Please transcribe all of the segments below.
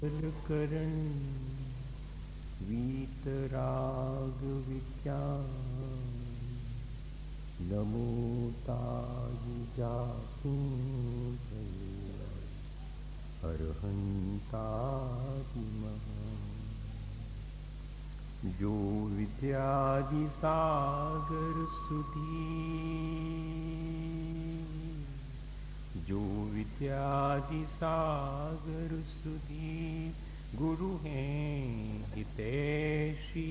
करण वीतराग विज्ञान नमो ताय जातु अर्हंतादिमः जो विद्यादि सागर सुधी जो विद्यादि सागर सुधी गुरु हैं हितैषी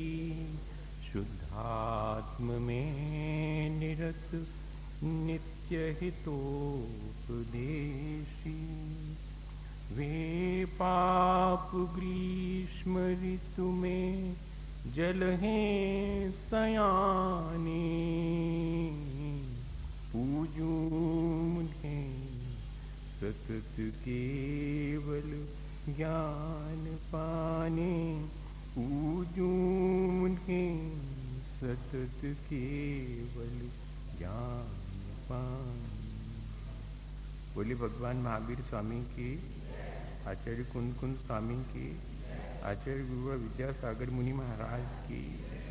शुद्धात्म में निरत नित्य हितोपदेशी वे पाप ग्रीष्म ऋतु में जल हैं सयाने पूजू उन्हें सतत केवल ज्ञान पाने पूजू उन्हें सतत केवल ज्ञान पाने। बोले भगवान महावीर स्वामी की, आचार्य कुंद कुंद स्वामी की, आचार्य गुरु विद्यासागर मुनि महाराज की।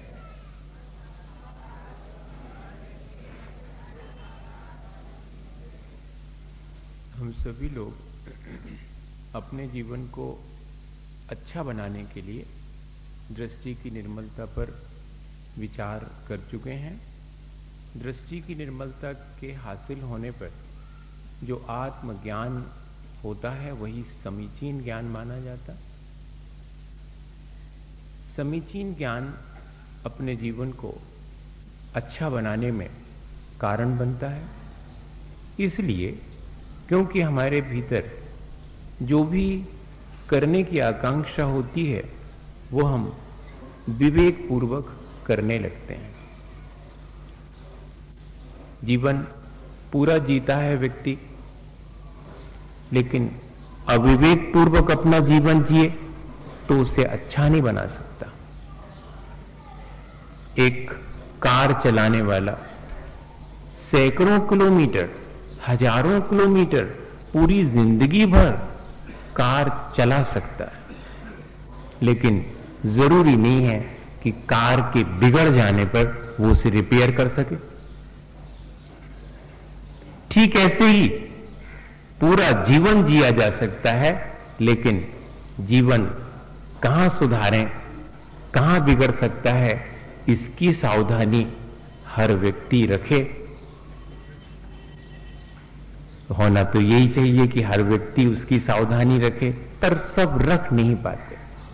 हम सभी लोग अपने जीवन को अच्छा बनाने के लिए दृष्टि की निर्मलता पर विचार कर चुके हैं। दृष्टि की निर्मलता के हासिल होने पर जो आत्मज्ञान होता है वही समीचीन ज्ञान माना जाता। समीचीन ज्ञान अपने जीवन को अच्छा बनाने में कारण बनता है, इसलिए क्योंकि हमारे भीतर जो भी करने की आकांक्षा होती है वो हम विवेक पूर्वक करने लगते हैं। जीवन पूरा जीता है व्यक्ति, लेकिन अविवेक पूर्वक अपना जीवन जिए तो उसे अच्छा नहीं बना सकता। एक कार चलाने वाला सैकड़ों किलोमीटर, हजारों किलोमीटर पूरी जिंदगी भर कार चला सकता है, लेकिन जरूरी नहीं है कि कार के बिगड़ जाने पर वो उसे रिपेयर कर सके। ठीक ऐसे ही पूरा जीवन जिया जा सकता है, लेकिन जीवन कहां सुधारें, कहां बिगड़ सकता है, इसकी सावधानी हर व्यक्ति रखे। होना तो यही चाहिए कि हर व्यक्ति उसकी सावधानी रखे, पर सब रख नहीं पाते।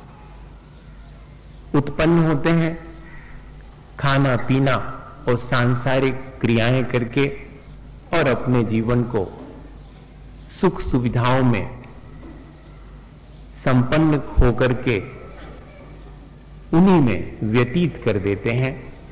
उत्पन्न होते हैं खाना पीना और सांसारिक क्रियाएं करके और अपने जीवन को सुख सुविधाओं में संपन्न होकर के उन्हीं में व्यतीत कर देते हैं।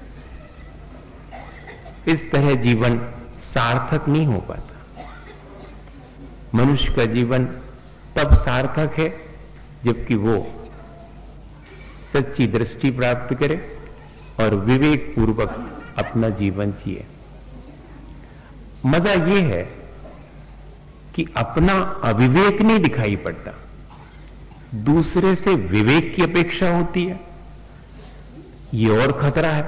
इस तरह जीवन सार्थक नहीं हो पाता। मनुष्य का जीवन तब सार्थक है जबकि वो सच्ची दृष्टि प्राप्त करे और विवेक पूर्वक अपना जीवन जिए। मजा ये है कि अपना अविवेक नहीं दिखाई पड़ता, दूसरे से विवेक की अपेक्षा होती है। ये और खतरा है।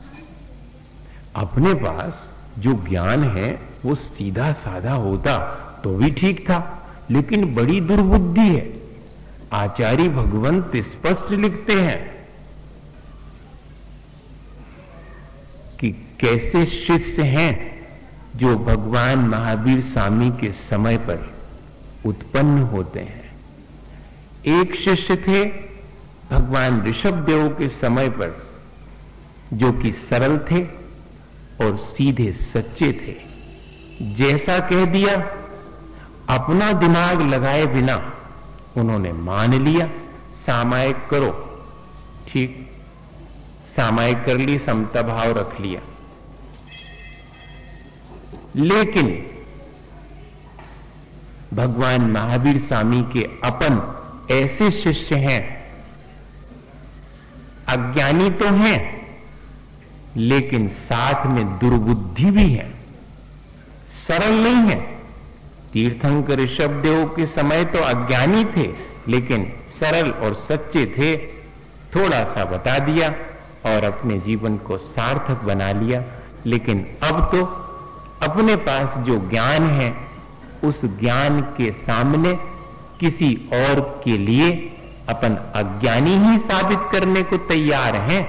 अपने पास जो ज्ञान है वो सीधा साधा होता तो भी ठीक था, लेकिन बड़ी दुर्बुद्धि है। आचार्य भगवंत स्पष्ट लिखते हैं कि कैसे शिष्य हैं जो भगवान महावीर स्वामी के समय पर उत्पन्न होते हैं। एक शिष्य थे भगवान ऋषभदेव के समय पर, जो कि सरल थे और सीधे सच्चे थे। जैसा कह दिया अपना दिमाग लगाए बिना उन्होंने मान लिया। सामायिक करो, ठीक, सामायिक कर ली, समता भाव रख लिया। लेकिन भगवान महावीर स्वामी के अपन ऐसे शिष्य हैं, अज्ञानी तो हैं लेकिन साथ में दुर्बुद्धि भी है, सरल नहीं है। तीर्थंकर ऋषभदेव के समय तो अज्ञानी थे लेकिन सरल और सच्चे थे, थोड़ा सा बता दिया और अपने जीवन को सार्थक बना लिया। लेकिन अब तो अपने पास जो ज्ञान है, उस ज्ञान के सामने किसी और के लिए अपन अज्ञानी ही साबित करने को तैयार हैं।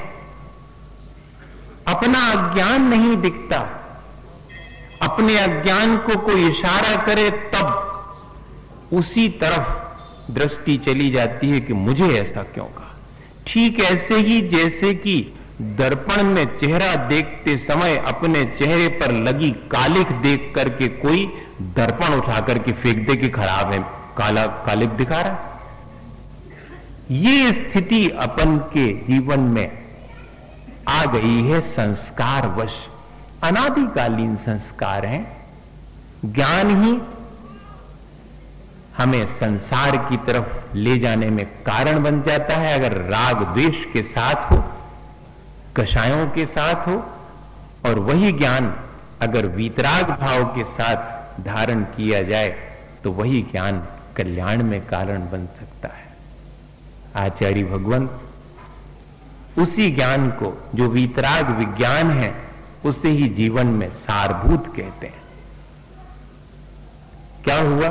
अपना अज्ञान नहीं दिखता, अपने अज्ञान को कोई इशारा करे तब उसी तरफ दृष्टि चली जाती है कि मुझे ऐसा क्यों कहा। ठीक ऐसे ही जैसे कि दर्पण में चेहरा देखते समय अपने चेहरे पर लगी कालिख देख करके कोई दर्पण उठा करके फेंक दे कि खराब है, काला कालिख दिखा रहा। ये स्थिति अपन के जीवन में आ गई है संस्कारवश। अनादिकालीन संस्कार हैं। ज्ञान ही हमें संसार की तरफ ले जाने में कारण बन जाता है। अगर राग द्वेष के साथ हो, कषायों के साथ हो, और वही ज्ञान अगर वीतराग भाव के साथ धारण किया जाए तो वही ज्ञान कल्याण में कारण बन सकता है। आचार्य भगवंत उसी ज्ञान को, जो वीतराग विज्ञान है, उसे ही जीवन में सारभूत कहते हैं। क्या हुआ,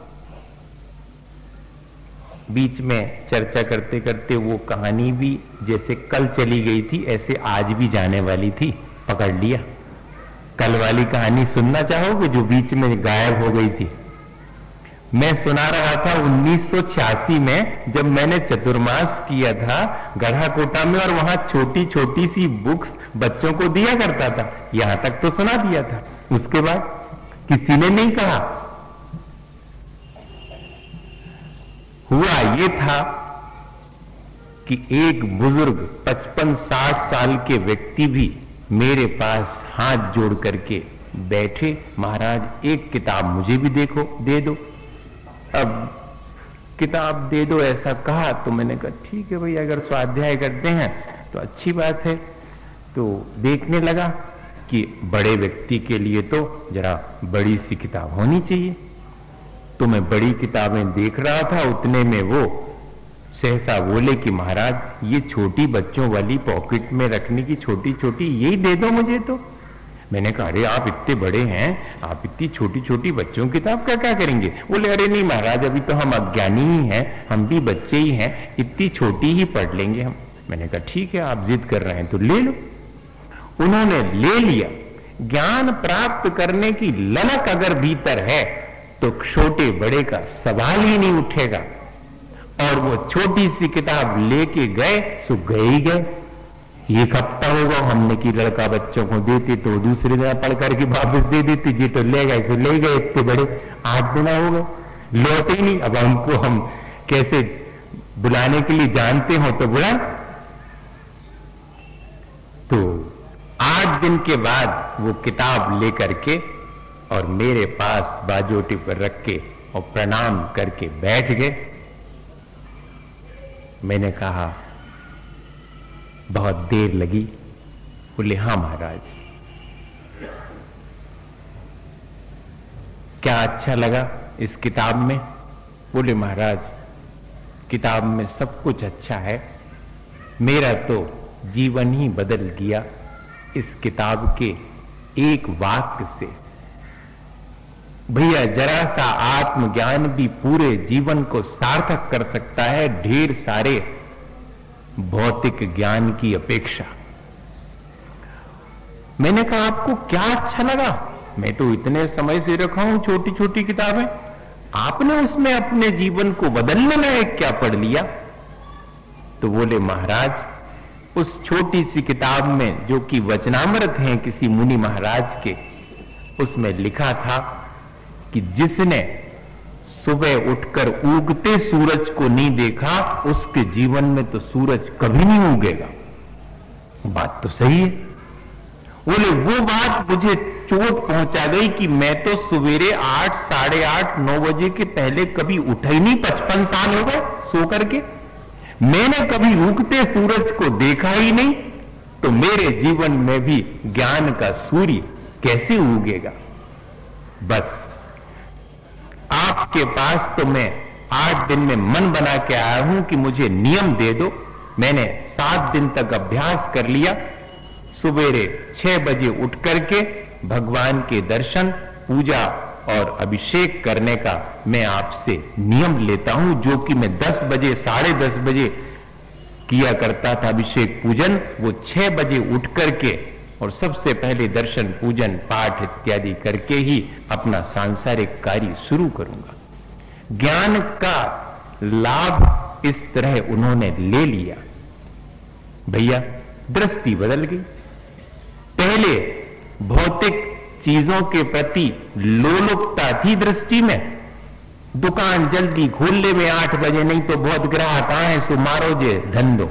बीच में चर्चा करते करते वो कहानी भी जैसे कल चली गई थी ऐसे आज भी जाने वाली थी, पकड़ लिया। कल वाली कहानी सुनना चाहोगे जो बीच में गायब हो गई थी? मैं सुना रहा था 1986 में, जब मैंने चतुर्मास किया था गढ़ाकोटा में, और वहां छोटी छोटी सी बुक्स बच्चों को दिया करता था। यहां तक तो सुना दिया था, उसके बाद किसी ने नहीं कहा। हुआ ये था कि एक बुजुर्ग 55-60 साल के व्यक्ति भी मेरे पास हाथ जोड़ करके बैठे, महाराज एक किताब मुझे भी देखो, दे दो। अब किताब दे दो ऐसा कहा तो मैंने कहा ठीक है भाई, अगर स्वाध्याय करते हैं तो अच्छी बात है। तो देखने लगा कि बड़े व्यक्ति के लिए तो जरा बड़ी सी किताब होनी चाहिए। तो मैं बड़ी किताबें देख रहा था, उतने में वो सहसा बोले कि महाराज ये छोटी बच्चों वाली पॉकेट में रखने की छोटी छोटी यही दे दो मुझे। तो मैंने कहा अरे आप इतने बड़े हैं, आप इतनी छोटी छोटी बच्चों की किताब का क्या करेंगे? बोले अरे नहीं महाराज, अभी तो हम अज्ञानी ही हैं, हम भी बच्चे ही हैं, इतनी छोटी ही पढ़ लेंगे हम। मैंने कहा ठीक है, आप जिद कर रहे हैं तो ले लो। उन्होंने ले लिया। ज्ञान प्राप्त करने की ललक अगर भीतर है तो छोटे बड़े का सवाल ही नहीं उठेगा। और वो छोटी सी किताब लेके गए सो गए ही गए। एक हफ्ता होगा हमने कि लड़का बच्चों को देते तो दूसरे दिन पढ़ करके वापस दे देते, जी तो ले गए सो ले गए। इतने बड़े 8 दिन हो गए, लौटे ही नहीं। अब हमको हम कैसे बुलाने के लिए जानते हो तो बुला। तो 8 दिन के बाद वो किताब लेकर के और मेरे पास बाजोटी पर रख के और प्रणाम करके बैठ गए। मैंने कहा बहुत देर लगी? बोले हां महाराज। क्या अच्छा लगा इस किताब में? बोले महाराज किताब में सब कुछ अच्छा है, मेरा तो जीवन ही बदल गया इस किताब के एक वाक्य से। भैया जरा सा आत्मज्ञान भी पूरे जीवन को सार्थक कर सकता है, ढेर सारे भौतिक ज्ञान की अपेक्षा। मैंने कहा आपको क्या अच्छा लगा? मैं तो इतने समय से रखा हूं छोटी छोटी किताबें, आपने उसमें अपने जीवन को बदलने लायक क्या पढ़ लिया? तो बोले महाराज उस छोटी सी किताब में जो कि वचनामृत हैं किसी मुनि महाराज के, उसमें लिखा था कि जिसने सुबह उठकर उगते सूरज को नहीं देखा उसके जीवन में तो सूरज कभी नहीं उगेगा। बात तो सही है। बोले वो बात मुझे चोट पहुंचा गई कि मैं तो सवेरे 8, साढ़े 8, 9 बजे के पहले कभी उठा ही नहीं। 55 साल हो गए सो करके, मैंने कभी उगते सूरज को देखा ही नहीं, तो मेरे जीवन में भी ज्ञान का सूर्य कैसे उगेगा? बस आपके पास तो मैं 8 दिन में मन बना के आया हूं कि मुझे नियम दे दो। मैंने 7 दिन तक अभ्यास कर लिया। सुबेरे 6 बजे उठ करके भगवान के दर्शन, पूजा और अभिषेक करने का मैं आपसे नियम लेता हूं, जो कि मैं 10 बजे 10:30 बजे किया करता था अभिषेक पूजन, वो 6 बजे उठ करके और सबसे पहले दर्शन, पूजन, पाठ इत्यादि करके ही अपना सांसारिक कार्य शुरू करूंगा। ज्ञान का लाभ इस तरह उन्होंने ले लिया। भैया दृष्टि बदल गई। पहले भौतिक चीजों के प्रति लोलुपता थी दृष्टि में। दुकान जल्दी खोल ले में 8 बजे, नहीं तो बहुत ग्राहक आए सो मारो जे धंधो।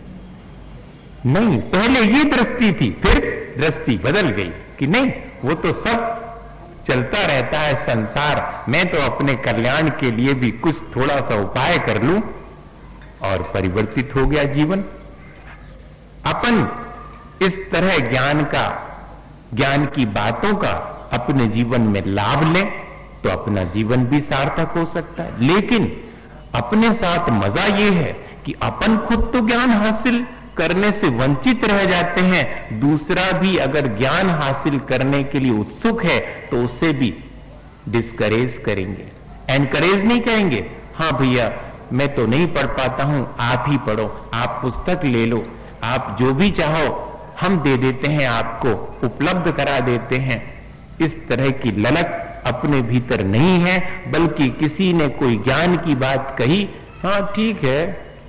नहीं, पहले ये दृष्टि थी, फिर दृष्टि बदल गई कि नहीं, वो तो सब चलता रहता है संसार, मैं तो अपने कल्याण के लिए भी कुछ थोड़ा सा उपाय कर लूं, और परिवर्तित हो गया जीवन। अपन इस तरह ज्ञान की बातों का अपने जीवन में लाभ लें तो अपना जीवन भी सार्थक हो सकता है। लेकिन अपने साथ मजा यह है कि अपन खुद तो ज्ञान हासिल करने से वंचित रह जाते हैं, दूसरा भी अगर ज्ञान हासिल करने के लिए उत्सुक है तो उसे भी डिस्करेज करेंगे, एनकरेज नहीं करेंगे। हां भैया मैं तो नहीं पढ़ पाता हूं, आप ही पढ़ो, आप पुस्तक ले लो, आप जो भी चाहो हम दे देते हैं, आपको उपलब्ध करा देते हैं। इस तरह की ललक अपने भीतर नहीं है, बल्कि किसी ने कोई ज्ञान की बात कही, हां ठीक है,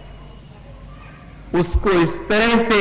उसको इस तरह से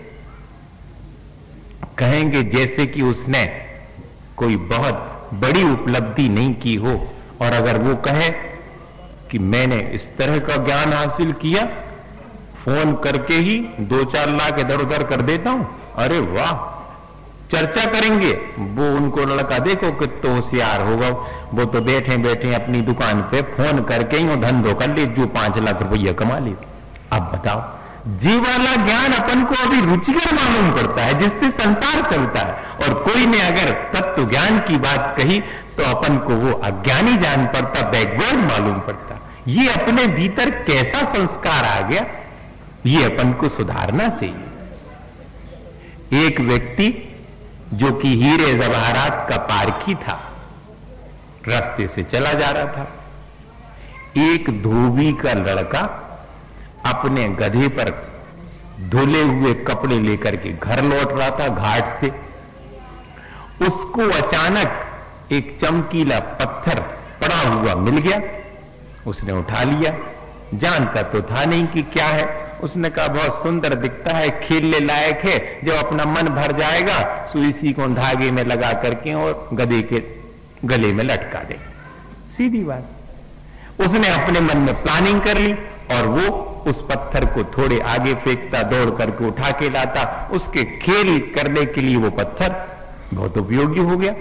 कहेंगे जैसे कि उसने कोई बहुत बड़ी उपलब्धि नहीं की हो। और अगर वो कहे कि मैंने इस तरह का ज्ञान हासिल किया, फोन करके ही 2-4 लाख इधर उधर कर देता हूं, अरे वाह, चर्चा करेंगे। वो उनको लड़का देखो कितना होशियार होगा, वो तो बैठे बैठे अपनी दुकान पे फोन करके ही धंधो कर ले, जो 5 लाख रुपया कमा ले। अब बताओ, जी वाला ज्ञान अपन को अभी रुचिकर मालूम पड़ता है, जिससे संसार चलता है, और कोई ने अगर तत्व ज्ञान की बात कही तो अपन को वो अज्ञानी जान पड़ता, बैकवर्ड मालूम पड़ता। ये अपने भीतर कैसा संस्कार आ गया, ये अपन को सुधारना चाहिए। एक व्यक्ति जो कि हीरे जवाहरात का पारखी था, रास्ते से चला जा रहा था। एक धोबी का लड़का अपने गधे पर धुले हुए कपड़े लेकर के घर लौट रहा था घाट से। उसको अचानक एक चमकीला पत्थर पड़ा हुआ मिल गया, उसने उठा लिया, जानता तो था नहीं कि क्या है। उसने कहा बहुत सुंदर दिखता है, खेलने लायक है, जब अपना मन भर जाएगा तो इसी को धागे में लगा करके और गधे के गले में लटका दे। सीधी बात। उसने अपने मन में प्लानिंग कर ली और वो उस पत्थर को थोड़े आगे फेंकता, दौड़ करके उठा के लाता। उसके खेल करने के लिए वो पत्थर बहुत उपयोगी हो गया।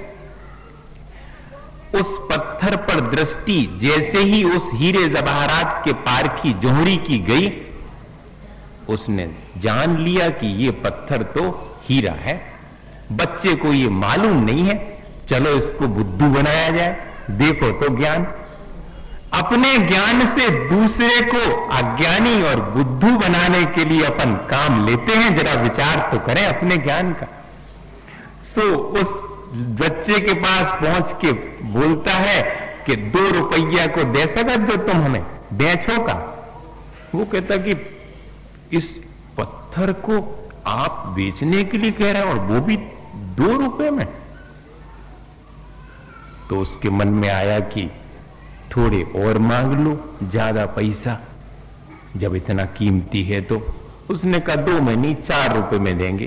उस पत्थर पर दृष्टि जैसे ही उस हीरे जवाहरात के पारखी जोहरी की गई, उसने जान लिया कि ये पत्थर तो हीरा है। बच्चे को ये मालूम नहीं है, चलो इसको बुद्धू बनाया जाए। देखो तो ज्ञान, अपने ज्ञान से दूसरे को अज्ञानी और बुद्धू बनाने के लिए अपन काम लेते हैं। जरा विचार तो करें अपने ज्ञान का। उस बच्चे के पास पहुंच के बोलता है कि 2 रुपया को दे सकते हो तुम हमें, बेचो का। वो कहता कि इस पत्थर को आप बेचने के लिए कह रहे हैं और वो भी 2 रुपए में। तो उसके मन में आया कि थोड़े और मांग लो, ज्यादा पैसा जब इतना कीमती है तो। उसने कहा 2 में नहीं 4 रुपए में देंगे।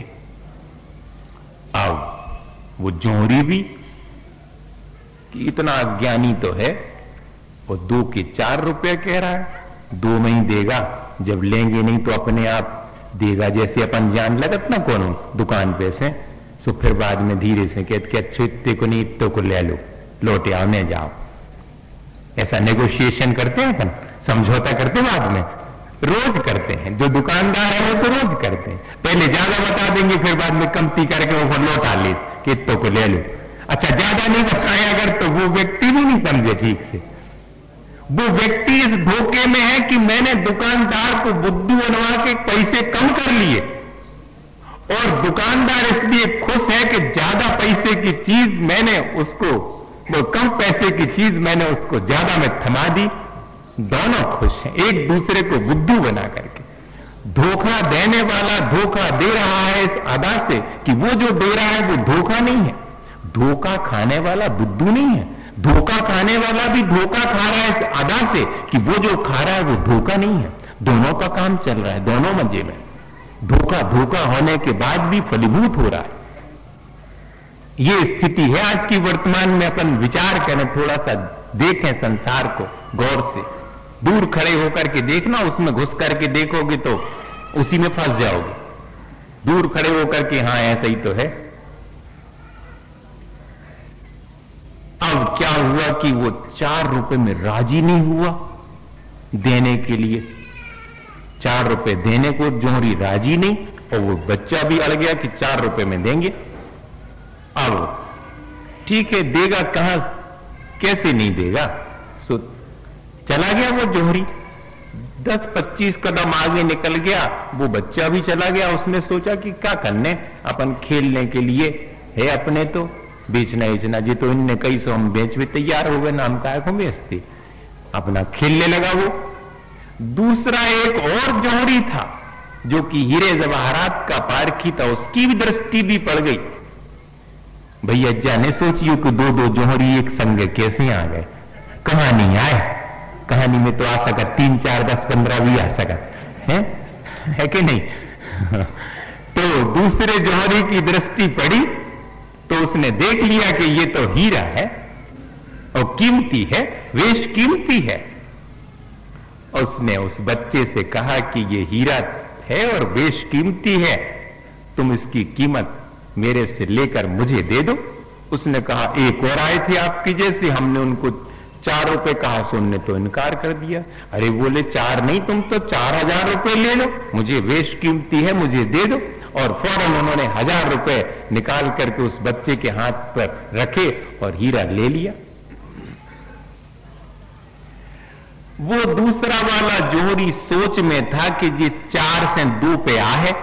अब वो जोहरी भी कि इतना अज्ञानी तो है, वो 2 के 4 रुपए कह रहा है, 2 में ही देगा, जब लेंगे नहीं तो अपने आप देगा। जैसे अपन जान लगत ना कौन दुकान पे से, सो फिर बाद में धीरे से कहते कि अच्छे इतने को नहीं, इतने को ले लो, लौटे आओ नहीं जाओ। ऐसा नेगोशिएशन करते हैं अपन, समझौता करते हैं, बाद में रोज करते हैं। जो दुकानदार है वो तो रोज करते हैं, पहले ज्यादा बता देंगे, फिर बाद में कमती करके वो लौटा ले कि इतने को ले लो। अच्छा ज्यादा नहीं बताया अगर तो वो व्यक्ति भी नहीं समझे ठीक से, वो व्यक्ति इस धोखे में है कि मैंने दुकानदार को बुद्धू बनवा के पैसे कम कर लिए, और दुकानदार इसलिए खुश है कि ज्यादा पैसे की चीज मैंने उसको, वो कम पैसे की चीज मैंने उसको ज्यादा में थमा दी। दोनों खुश हैं एक दूसरे को बुद्धू बना करके। धोखा देने वाला धोखा दे रहा है इस अदा से कि वो जो दे रहा है वो धोखा नहीं है, धोखा खाने वाला बुद्धू नहीं है। धोखा खाने वाला भी धोखा खा रहा है इस अदा से कि वो जो खा रहा है वो धोखा नहीं है। दोनों का काम चल रहा है, दोनों मजे में। धोखा धोखा होने के बाद भी फलीभूत हो रहा है। ये स्थिति है आज की वर्तमान में। अपन विचार करें, थोड़ा सा देखें संसार को गौर से, दूर खड़े होकर के देखना, उसमें घुस करके देखोगे तो उसी में फंस जाओगे। दूर खड़े होकर के हां ऐसा ही तो है। अब क्या हुआ कि वो 4 रुपए में राजी नहीं हुआ देने के लिए, 4 रुपए देने को जोहरी राजी नहीं, और वो बच्चा भी अड़ गया कि 4 रुपए में देंगे। अब ठीक है, देगा कहां, कैसे नहीं देगा। सो चला गया वो जोहरी, 10-25 कदम आगे निकल गया, वो बच्चा भी चला गया। उसने सोचा कि क्या करने, अपन खेलने के लिए है अपने, तो बेचना बेचना जी तो इनने कई सौ हम बेच भी तैयार हो गए, नाम काय को बेचते, अपना खेलने लगा वो। दूसरा एक और जोहरी था जो कि हीरे जवाहरात का पारखी था, उसकी भी दृष्टि भी पड़ गई। भैया जाने सोचिए कि 2-2 जोहरी एक संग कैसे आ गए। कहानी आए, कहानी में तो आ सका 3, 4, 10, 15 भी आ सका है कि नहीं। तो दूसरे जोहरी की दृष्टि पड़ी तो उसने देख लिया कि ये तो हीरा है और कीमती है, वेश कीमती है। उसने उस बच्चे से कहा कि ये हीरा है और वेश कीमती है, तुम इसकी कीमत मेरे से लेकर मुझे दे दो। उसने कहा एक और आए थे आपकी जैसे, हमने उनको 4 रुपए कहा, सुनने तो इनकार कर दिया। अरे बोले 4 नहीं, तुम तो 4000 रुपए ले लो, मुझे वेश कीमती है, मुझे दे दो। और फौरन उन्होंने 1000 रुपए निकाल करके उस बच्चे के हाथ पर रखे और हीरा ले लिया। वो दूसरा वाला जोहरी सोच में था कि ये 4 से 2 पे आ है,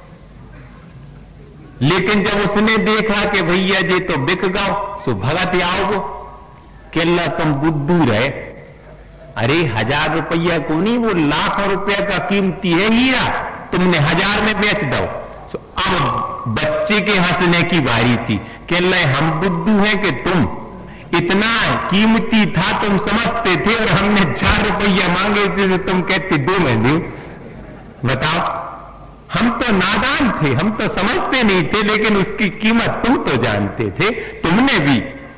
लेकिन जब उसने देखा कि भैया जी तो बिक गाओ, सो भगत आओ, केल्ला तुम बुद्धू रहे। अरे 1000 रुपया को नहीं, वो लाखों रुपया का कीमती है हीरा, तुमने 1000 में बेच दो। सो अब बच्चे के हंसने की बारी थी। केल्ला हम बुद्धू हैं कि तुम, इतना कीमती था तुम समझते थे, और हमने 4 रुपया मांगे थे तो तुम कहते 2 में दो। बताओ, हम तो नादान थे, हम तो समझते नहीं थे, लेकिन उसकी कीमत तुम तो जानते थे। तुमने भी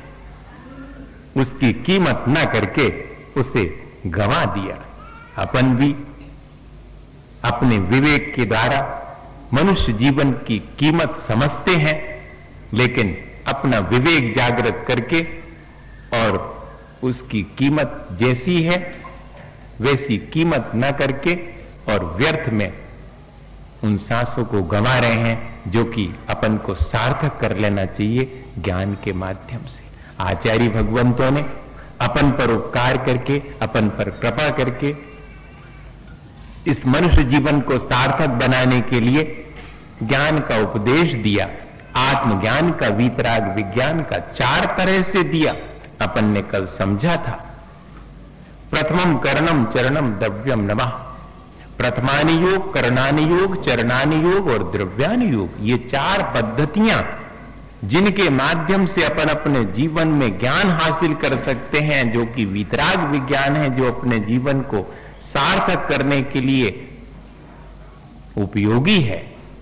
उसकी कीमत ना करके उसे गंवा दिया। अपन भी अपने विवेक के द्वारा मनुष्य जीवन की कीमत समझते हैं, लेकिन अपना विवेक जागृत करके और उसकी कीमत जैसी है वैसी कीमत ना करके और व्यर्थ में उन सांसों को गंवा रहे हैं जो कि अपन को सार्थक कर लेना चाहिए ज्ञान के माध्यम से। आचार्य भगवंतों ने अपन पर उपकार करके, अपन पर कृपा करके इस मनुष्य जीवन को सार्थक बनाने के लिए ज्ञान का उपदेश दिया। आत्मज्ञान का, वीतराग विज्ञान का 4 तरह से दिया। अपन ने कल समझा था, प्रथमम करणम चरणम द्रव्यम नमः। प्रथमानि योग, करणानि योग, चरणानि योग और द्रव्यानि योग, ये 4 पद्धतियां जिनके माध्यम से अपन अपने जीवन में ज्ञान हासिल कर सकते हैं, जो कि वीतराग विज्ञान है, जो अपने जीवन को सार्थक करने के लिए उपयोगी है।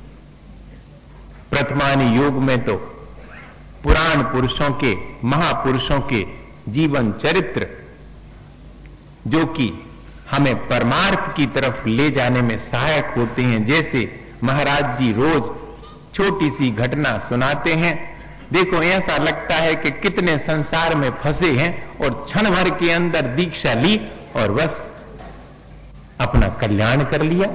प्रथमानि योग में तो पुराण पुरुषों के, महापुरुषों के जीवन चरित्र जो कि हमें परमार्थ की तरफ ले जाने में सहायक होते हैं। जैसे महाराज जी रोज छोटी सी घटना सुनाते हैं, देखो ऐसा लगता है कि कितने संसार में फंसे हैं और क्षण भर के अंदर दीक्षा ली और बस अपना कल्याण कर लिया।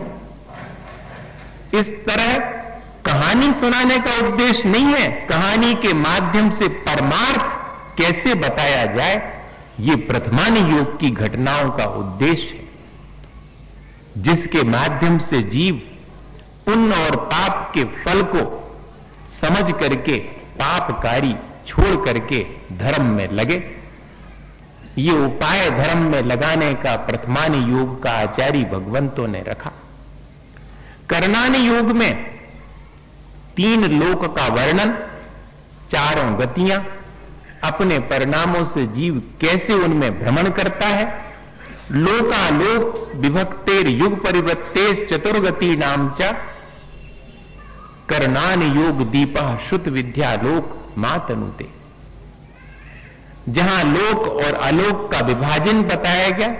इस तरह कहानी सुनाने का उद्देश्य नहीं है, कहानी के माध्यम से परमार्थ कैसे बताया जाए ये प्रथमान योग की घटनाओं का उद्देश्य है, जिसके माध्यम से जीव पुण्य और पाप के फल को समझ करके पापकारी छोड़ करके धर्म में लगे। ये उपाय धर्म में लगाने का प्रथमान योग का आचार्य भगवंतों ने रखा। करणान योग में 3 लोक का वर्णन, 4 गतियां, अपने परिणामों से जीव कैसे उनमें भ्रमण करता है, लोकालोक विभक्तेर युग परिवृत्तेश चतुर्गति नाम च करणान योग दीपा श्रुत विद्यालोक मातनुते। जहां लोक और आलोक का विभाजन बताया गया,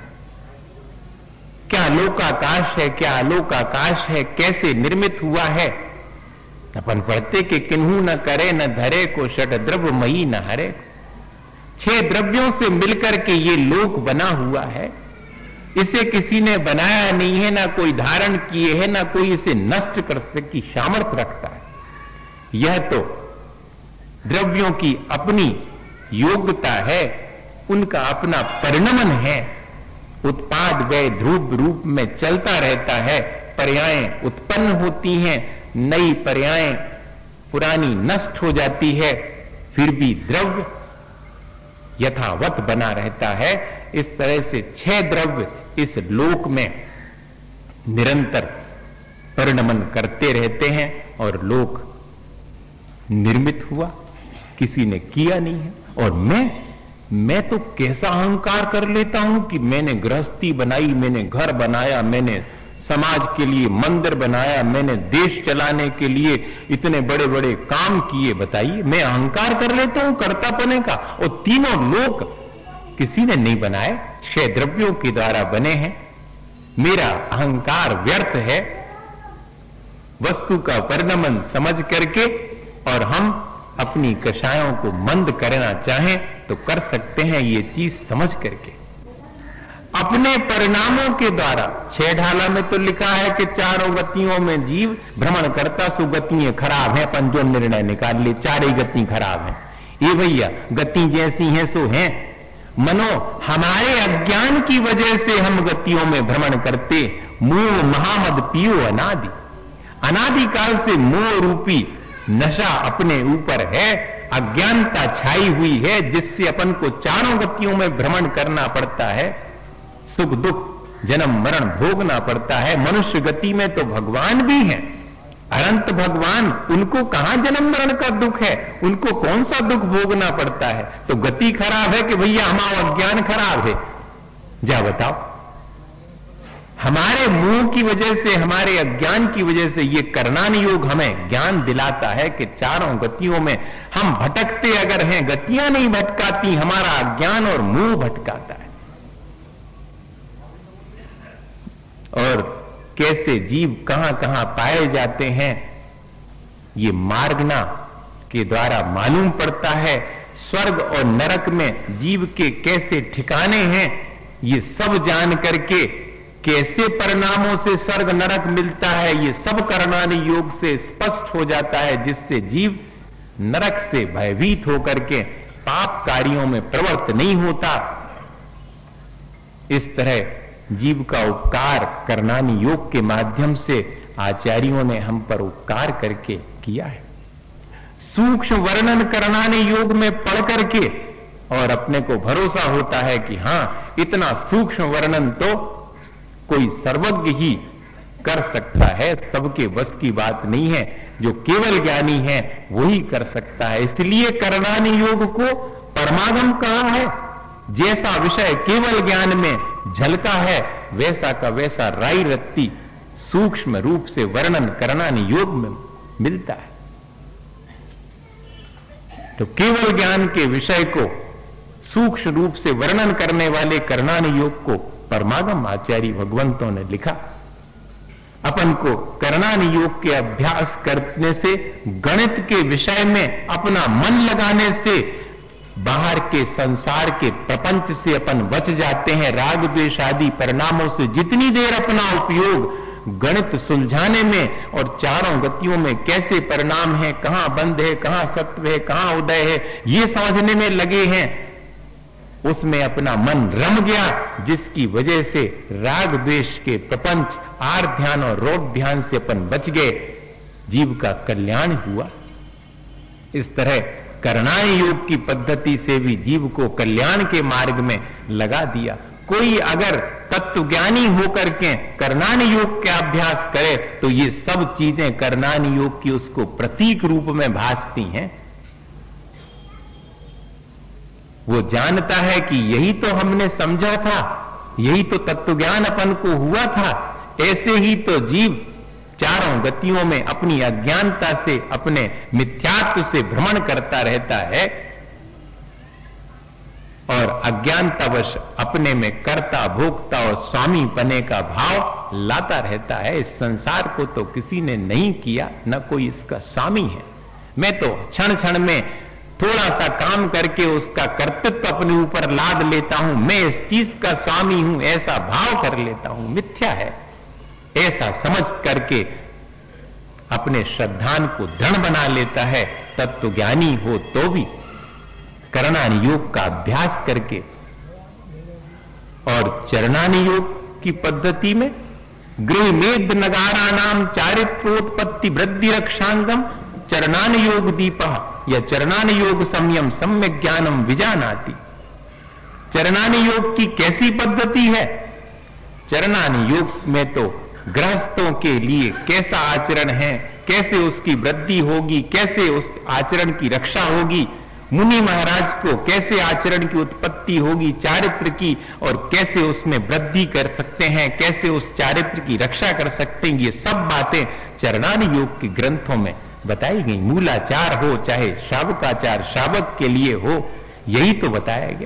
क्या लोकाकाश है, क्या आलोकाकाश है, कैसे निर्मित हुआ है। अपन पढ़ते कि किन्हू न करे न धरे को षट द्रव्य मई न हरे। 6 द्रव्यों से मिलकर के ये लोक बना हुआ है। इसे किसी ने बनाया नहीं है, ना कोई धारण किए है, ना कोई इसे नष्ट कर सकी सामर्थ्य रखता है। यह तो द्रव्यों की अपनी योग्यता है, उनका अपना परिणमन है। उत्पाद व्यय ध्रुव रूप में चलता रहता है, पर्यायें उत्पन्न होती हैं, नई पर्यायें पुरानी नष्ट हो जाती है, फिर भी द्रव्य यथावत बना रहता है। इस तरह से 6 द्रव्य इस लोक में निरंतर परिणमन करते रहते हैं और लोक निर्मित हुआ, किसी ने किया नहीं है। और मैं तो कैसा अहंकार कर लेता हूं कि मैंने गृहस्थी बनाई, मैंने घर बनाया, मैंने समाज के लिए मंदिर बनाया, मैंने देश चलाने के लिए इतने बड़े बड़े काम किए। बताइए, मैं अहंकार कर लेता हूं कर्तापने का। और तीनों लोक किसी ने नहीं बनाए, 6 द्रव्यों के द्वारा बने हैं। मेरा अहंकार व्यर्थ है। वस्तु का परिणमन समझ करके और हम अपनी कषायों को मंद करना चाहें तो कर सकते हैं, ये चीज समझ करके। अपने परिणामों के द्वारा 6 ढाला में तो लिखा है कि 4 गतियों में जीव भ्रमण करता, सो गतियां खराब है। अपन जो निर्णय निकाल ले 4 ही गति खराब है। ये भैया गति जैसी हैं सो हैं। मनो हमारे अज्ञान की वजह से हम गतियों में भ्रमण करते। मोह महामद पियो अनादि, अनादिकाल से मोह रूपी नशा अपने ऊपर है, अज्ञानता छाई हुई है, जिससे अपन को 4 गतियों में भ्रमण करना पड़ता है, सुख दुख जन्म मरण भोगना पड़ता है। मनुष्य गति में तो भगवान भी हैं, अनंत भगवान, उनको कहां जन्म मरण का दुख है, उनको कौन सा दुख भोगना पड़ता है। तो गति खराब है कि भैया हमारा अज्ञान खराब है? जा बताओ। हमारे मुंह की वजह से, हमारे अज्ञान की वजह से ये करणान योग हमें ज्ञान दिलाता है कि 4 गतियों में हम भटकते अगर हैं, गतियां नहीं भटकाती, हमारा अज्ञान और मुंह भटकाता है। और कैसे जीव कहां कहां पाए जाते हैं, ये मार्गना के द्वारा मालूम पड़ता है। स्वर्ग और नरक में जीव के कैसे ठिकाने हैं, ये सब जान करके कैसे परिणामों से स्वर्ग नरक मिलता है, ये सब करणान योग से स्पष्ट हो जाता है, जिससे जीव नरक से भयभीत होकर के पाप कार्यों में प्रवृत्त नहीं होता। इस तरह जीव का उपकार करणान योग के माध्यम से आचार्यों ने हम पर उपकार करके किया है। सूक्ष्म वर्णन करणान योग में पढ़ करके और अपने को भरोसा होता है कि हां, इतना सूक्ष्म वर्णन तो कोई सर्वज्ञ ही कर सकता है, सबके बस की बात नहीं है। जो केवल ज्ञानी है वही कर सकता है। इसलिए करणान योग को परमागम कहा है। जैसा विषय केवल ज्ञान में झलका है, वैसा का वैसा राई रत्ती सूक्ष्म रूप से वर्णन करणान योग में मिलता है। तो केवल ज्ञान के विषय को सूक्ष्म रूप से वर्णन करने वाले करणान योग को परमागम आचार्य भगवंतों ने लिखा। अपन को करणान योग के अभ्यास करने से, गणित के विषय में अपना मन लगाने से बाहर के संसार के प्रपंच से अपन बच जाते हैं। राग द्वेष आदि परिणामों से जितनी देर अपना उपयोग गणित सुलझाने में और 4 गतियों में कैसे परिणाम है, कहां बंध है, कहां सत्व है, कहां उदय है, ये समझने में लगे हैं, उसमें अपना मन रम गया, जिसकी वजह से राग द्वेष के प्रपंच, आर ध्यान और रोग ध्यान से अपन बच गए, जीव का कल्याण हुआ। इस तरह करणान योग की पद्धति से भी जीव को कल्याण के मार्ग में लगा दिया। कोई अगर तत्वज्ञानी होकर के करणान योग का अभ्यास करे तो ये सब चीजें करणान योग की उसको प्रतीक रूप में भासती हैं। वो जानता है कि यही तो हमने समझा था, यही तो तत्वज्ञान अपन को हुआ था। ऐसे ही तो जीव चारों गतियों में अपनी अज्ञानता से, अपने मिथ्यात्व से भ्रमण करता रहता है और अज्ञानतावश अपने में कर्ता, भोक्ता और स्वामी पने का भाव लाता रहता है। इस संसार को तो किसी ने नहीं किया, न कोई इसका स्वामी है। मैं तो क्षण क्षण में थोड़ा सा काम करके उसका कर्तृत्व अपने ऊपर लाद लेता हूं, मैं इस चीज का स्वामी हूं, ऐसा भाव कर लेता हूं। मिथ्या है। ऐसा समझ करके अपने श्रद्धान को दृढ़ बना लेता है। तत्वज्ञानी हो तो भी करणान योग का अभ्यास करके। और चरणान योग की पद्धति में गृहमेद नगारा नाम चारित्रोत्पत्ति वृद्धि रक्षांगम चरणान योग दीपः या चरणान योग संयम सम्यक ज्ञानम विजानाति। चरणान योग की कैसी पद्धति है? चरणान योग में तो गृहस्थों के लिए कैसा आचरण है, कैसे उसकी वृद्धि होगी, कैसे उस आचरण की रक्षा होगी, मुनि महाराज को कैसे आचरण की उत्पत्ति होगी चारित्र की, और कैसे उसमें वृद्धि कर सकते हैं, कैसे उस चारित्र की रक्षा कर सकते हैं, ये सब बातें चरणान योग के ग्रंथों में बताई गई। मूलाचार हो चाहे शावकाचार शावक के लिए हो, यही तो बताया गया।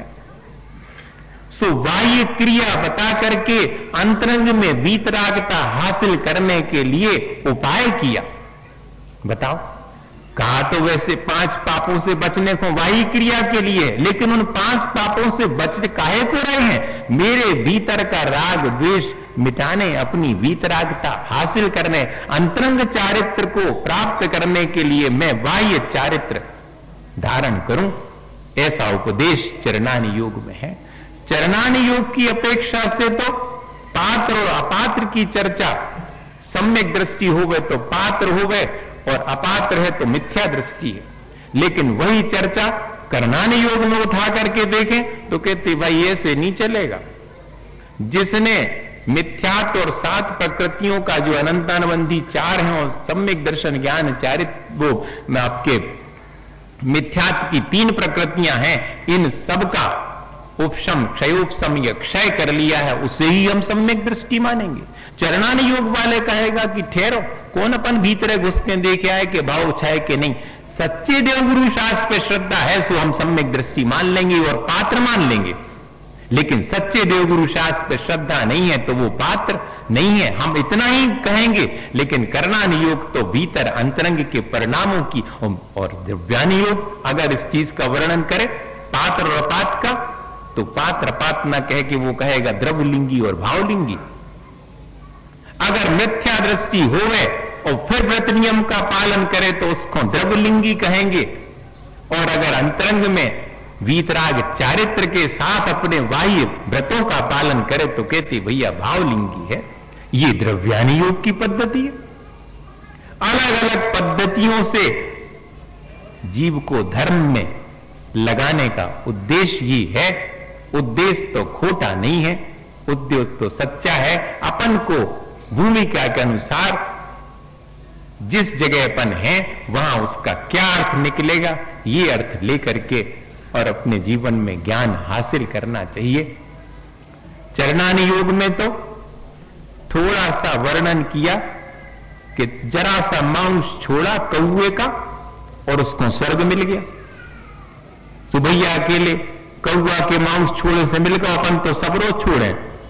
सो बाह्य क्रिया बता करके अंतरंग में वीतरागता हासिल करने के लिए उपाय किया। बताओ, कहा तो वैसे 5 पापों से बचने को बाह्य क्रिया के लिए, लेकिन उन 5 पापों से बच काहे को रहे हैं? मेरे भीतर का राग द्वेष मिटाने, अपनी वीतरागता हासिल करने, अंतरंग चारित्र को प्राप्त करने के लिए मैं बाह्य चारित्र धारण करूं, ऐसा उपदेश चरणान योग में है। चरणान योग की अपेक्षा से तो पात्र और अपात्र की चर्चा, सम्यक दृष्टि हो गए तो पात्र हो गए और अपात्र है तो मिथ्या दृष्टि है। लेकिन वही चर्चा करणान योग में उठा करके देखें तो कहते भाई ऐसे नहीं चलेगा। जिसने मिथ्यात्व और 7 प्रकृतियों का जो अनंतानबंधी 4 हैं और सम्यक दर्शन ज्ञान चारित्र, वो मैं आपके मिथ्यात्व की 3 प्रकृतियां हैं, इन सबका उपशम क्षयोपशम या क्षय कर लिया है, उसे ही हम सम्यक दृष्टि मानेंगे। चरणान योग वाले कहेगा कि ठहरो, कौन अपन भीतर घुस के देखे आए कि भाव छाए कि नहीं। सच्चे देवगुरु शास्त्र पे श्रद्धा है सो हम सम्यक दृष्टि मान लेंगे और पात्र मान लेंगे। लेकिन सच्चे देवगुरु शास्त्र पे श्रद्धा नहीं है तो वो पात्र नहीं है, हम इतना ही कहेंगे। लेकिन करणान योग तो भीतर अंतरंग के परिणामों की, और द्रव्यान योग अगर इस चीज का वर्णन करे पात्र और अपात्र का, तो पात्र अपात्र न कह के वो कहेगा द्रव्यलिंगी और भावलिंगी। अगर मिथ्या दृष्टि होवे और फिर व्रत नियम का पालन करे तो उसको द्रव्यलिंगी कहेंगे, और अगर अंतरंग में वीतराग चारित्र के साथ अपने बाह्य व्रतों का पालन करे तो कहते भैया भावलिंगी है। ये द्रव्यान योग की पद्धति है। अलग अलग पद्धतियों से जीव को धर्म में लगाने का उद्देश्य ही है। उद्देश्य तो खोटा नहीं है, उद्देश्य तो सच्चा है। अपन को भूमिका के अनुसार जिस जगह अपन है वहां उसका क्या अर्थ निकलेगा, ये अर्थ लेकर के और अपने जीवन में ज्ञान हासिल करना चाहिए। चरणान योग में तो थोड़ा सा वर्णन किया कि जरा सा मांस छोड़ा कौवे का और उसको स्वर्ग मिल गया। सुबैया अकेले कौवा के मांस छोड़े से मिलकर अपन तो सब रोज छोड़े।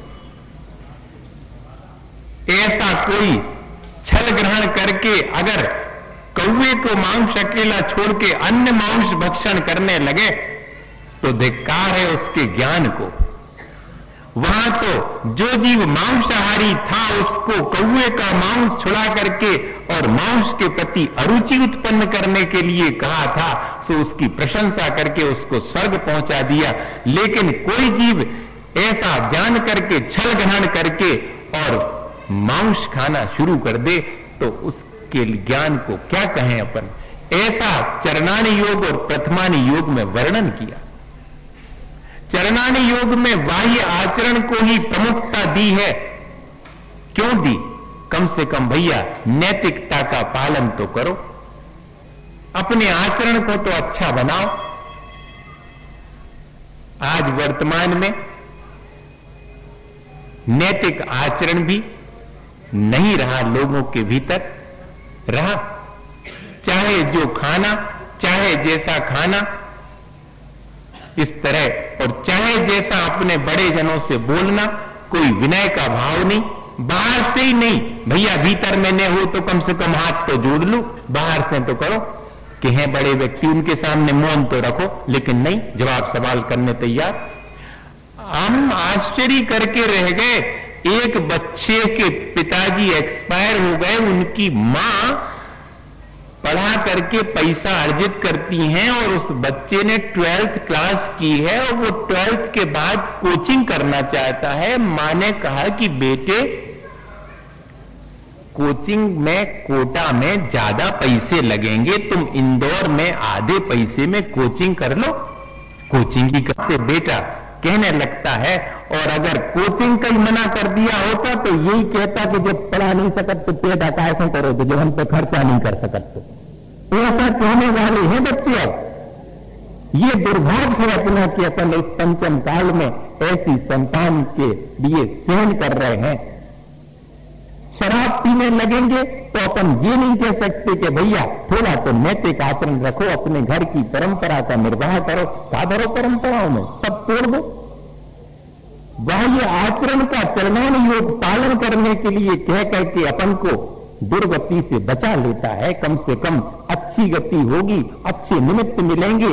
ऐसा कोई छल ग्रहण करके अगर कौवे को मांस अकेला छोड़ के अन्य मांस भक्षण करने लगे तो धिक्कार है उसके ज्ञान को। वहां तो जो जीव मांसाहारी था उसको कौवे का मांस छुड़ा करके और मांस के प्रति अरुचि उत्पन्न करने के लिए कहा था। सो उसकी प्रशंसा करके उसको स्वर्ग पहुंचा दिया। लेकिन कोई जीव ऐसा जान करके, छल ग्रहण करके और मांस खाना शुरू कर दे तो उसके ज्ञान को क्या कहें अपन। ऐसा चरणानि योग और प्रथमानि योग में वर्णन किया। चरणानि योग में बाह्य आचरण को ही प्रमुखता दी है। क्यों दी? कम से कम भैया नैतिकता का पालन तो करो, अपने आचरण को तो अच्छा बनाओ। आज वर्तमान में नैतिक आचरण भी नहीं रहा लोगों के भीतर रहा। चाहे जो खाना, चाहे जैसा खाना, इस तरह, और चाहे जैसा अपने बड़े जनों से बोलना, कोई विनय का भाव नहीं। बाहर से ही नहीं भैया, भीतर में न हो तो कम से कम हाथ तो जोड़ लो, बाहर से तो करो कि हैं बड़े व्यक्ति, उनके सामने मौन तो रखो, लेकिन नहीं, जवाब सवाल करने तैयार। हम आश्चर्य करके रह गए। एक बच्चे के पिताजी एक्सपायर हो गए, उनकी मां पढ़ा करके पैसा अर्जित करती हैं और उस बच्चे ने 12th क्लास की है और वो 12th के बाद कोचिंग करना चाहता है। मां ने कहा कि बेटे, कोचिंग में कोटा में ज्यादा पैसे लगेंगे, तुम इंदौर में आधे पैसे में कोचिंग कर लो। कोचिंग की कैसे बेटा कहने लगता है, और अगर कोचिंग का ही मना कर दिया होता तो यही कहता कि जब पढ़ा नहीं सकते तो पेट कैसे करोगे, जब हम तो खर्चा नहीं कर सकते। ऐसा कहने वाले हैं बच्चे। अब ये दुर्भाग्य है अपना कि अपन इस पंचम काल में ऐसी संतान के लिए सहन कर रहे हैं। शराब पीने लगेंगे तो अपन ये नहीं कह सकते कि भैया थोड़ा तो नैतिक आचरण रखो, अपने घर की परंपरा का निर्वाह करो। साधारण परंपराओं में सब तोड़ दो। बाह्य आचरण का चरणानि योग पालन करने के लिए कह करके अपन को दुर्गति से बचा लेता है। कम से कम अच्छी गति होगी, अच्छे निमित्त मिलेंगे।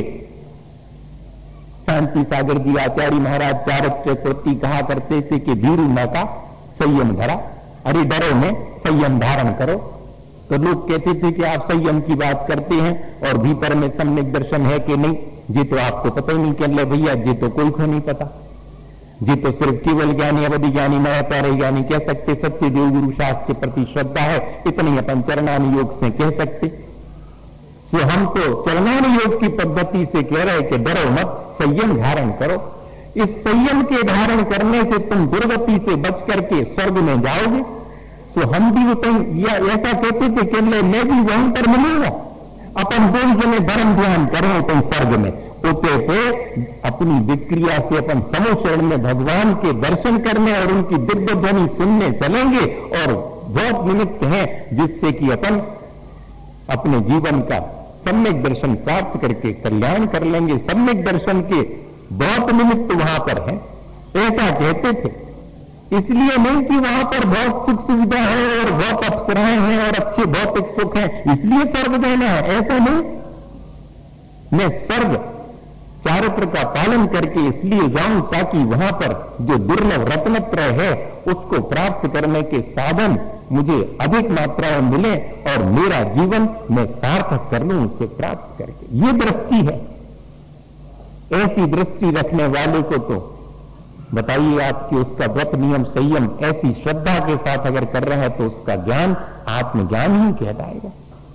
शांति सागर जी आचार्य महाराज चारित्र कृति कहा करते थे कि भीरू न का संयम धरा, अरे डरो में संयम धारण करो। तो लोग कहते थे कि आप संयम की बात करते हैं और भीतर में सम्यक दर्शन है कि नहीं, जी तो आपको पता ही नहीं। कह ले भैया जी तो कोई को नहीं पता, जी तो सिर्फ केवल ज्ञानी अवधि ज्ञानी न प्यारे ज्ञानी कह सकते। सच्चे देव गुरु शास्त्र के प्रति श्रद्धा है, इतनी अपन चरणानि योग से कह सकते। तो हम तो चरणानि योग की पद्धति से कह रहे कि डरो मत, संयम धारण करो। इस संयम के धारण करने से तुम दुर्गति से बच करके स्वर्ग में जाओगे। तो हम भी तो ऐसा कहते थे कि मैं भी वहां पर मिलूंगा। अपन दोनों जने धर्म ध्यान करें तो स्वर्ग में उते पे अपनी विक्रिया से अपन समूह शरण में भगवान के दर्शन करने और उनकी दिव्य ध्वनि सुनने चलेंगे। और बहुत निमित्त हैं जिससे कि अपन अपने जीवन का सम्यक दर्शन प्राप्त करके कल्याण कर लेंगे। सम्यक दर्शन के बहुत निमित्त वहां पर है, ऐसा कहते थे। इसलिए नहीं कि वहां पर बहुत सुख सुविधा है और बहुत अप्सराएं हैं और अच्छे भौतिक सुख हैं इसलिए स्वर्ग देना है, ऐसा नहीं। मैं स्वर्ग चारित्र का पालन करके इसलिए जाऊं ताकि वहां पर जो दुर्लभ रत्नत्रय है उसको प्राप्त करने के साधन मुझे अधिक मात्रा में मिले और मेरा जीवन मैं सार्थक कर लूं उसे प्राप्त करके। ये दृष्टि है। ऐसी दृष्टि रखने वाले को तो बताइए आप कि उसका व्रत नियम संयम ऐसी श्रद्धा के साथ अगर कर रहा है तो उसका ज्ञान आत्मज्ञान ही कहलाएगा।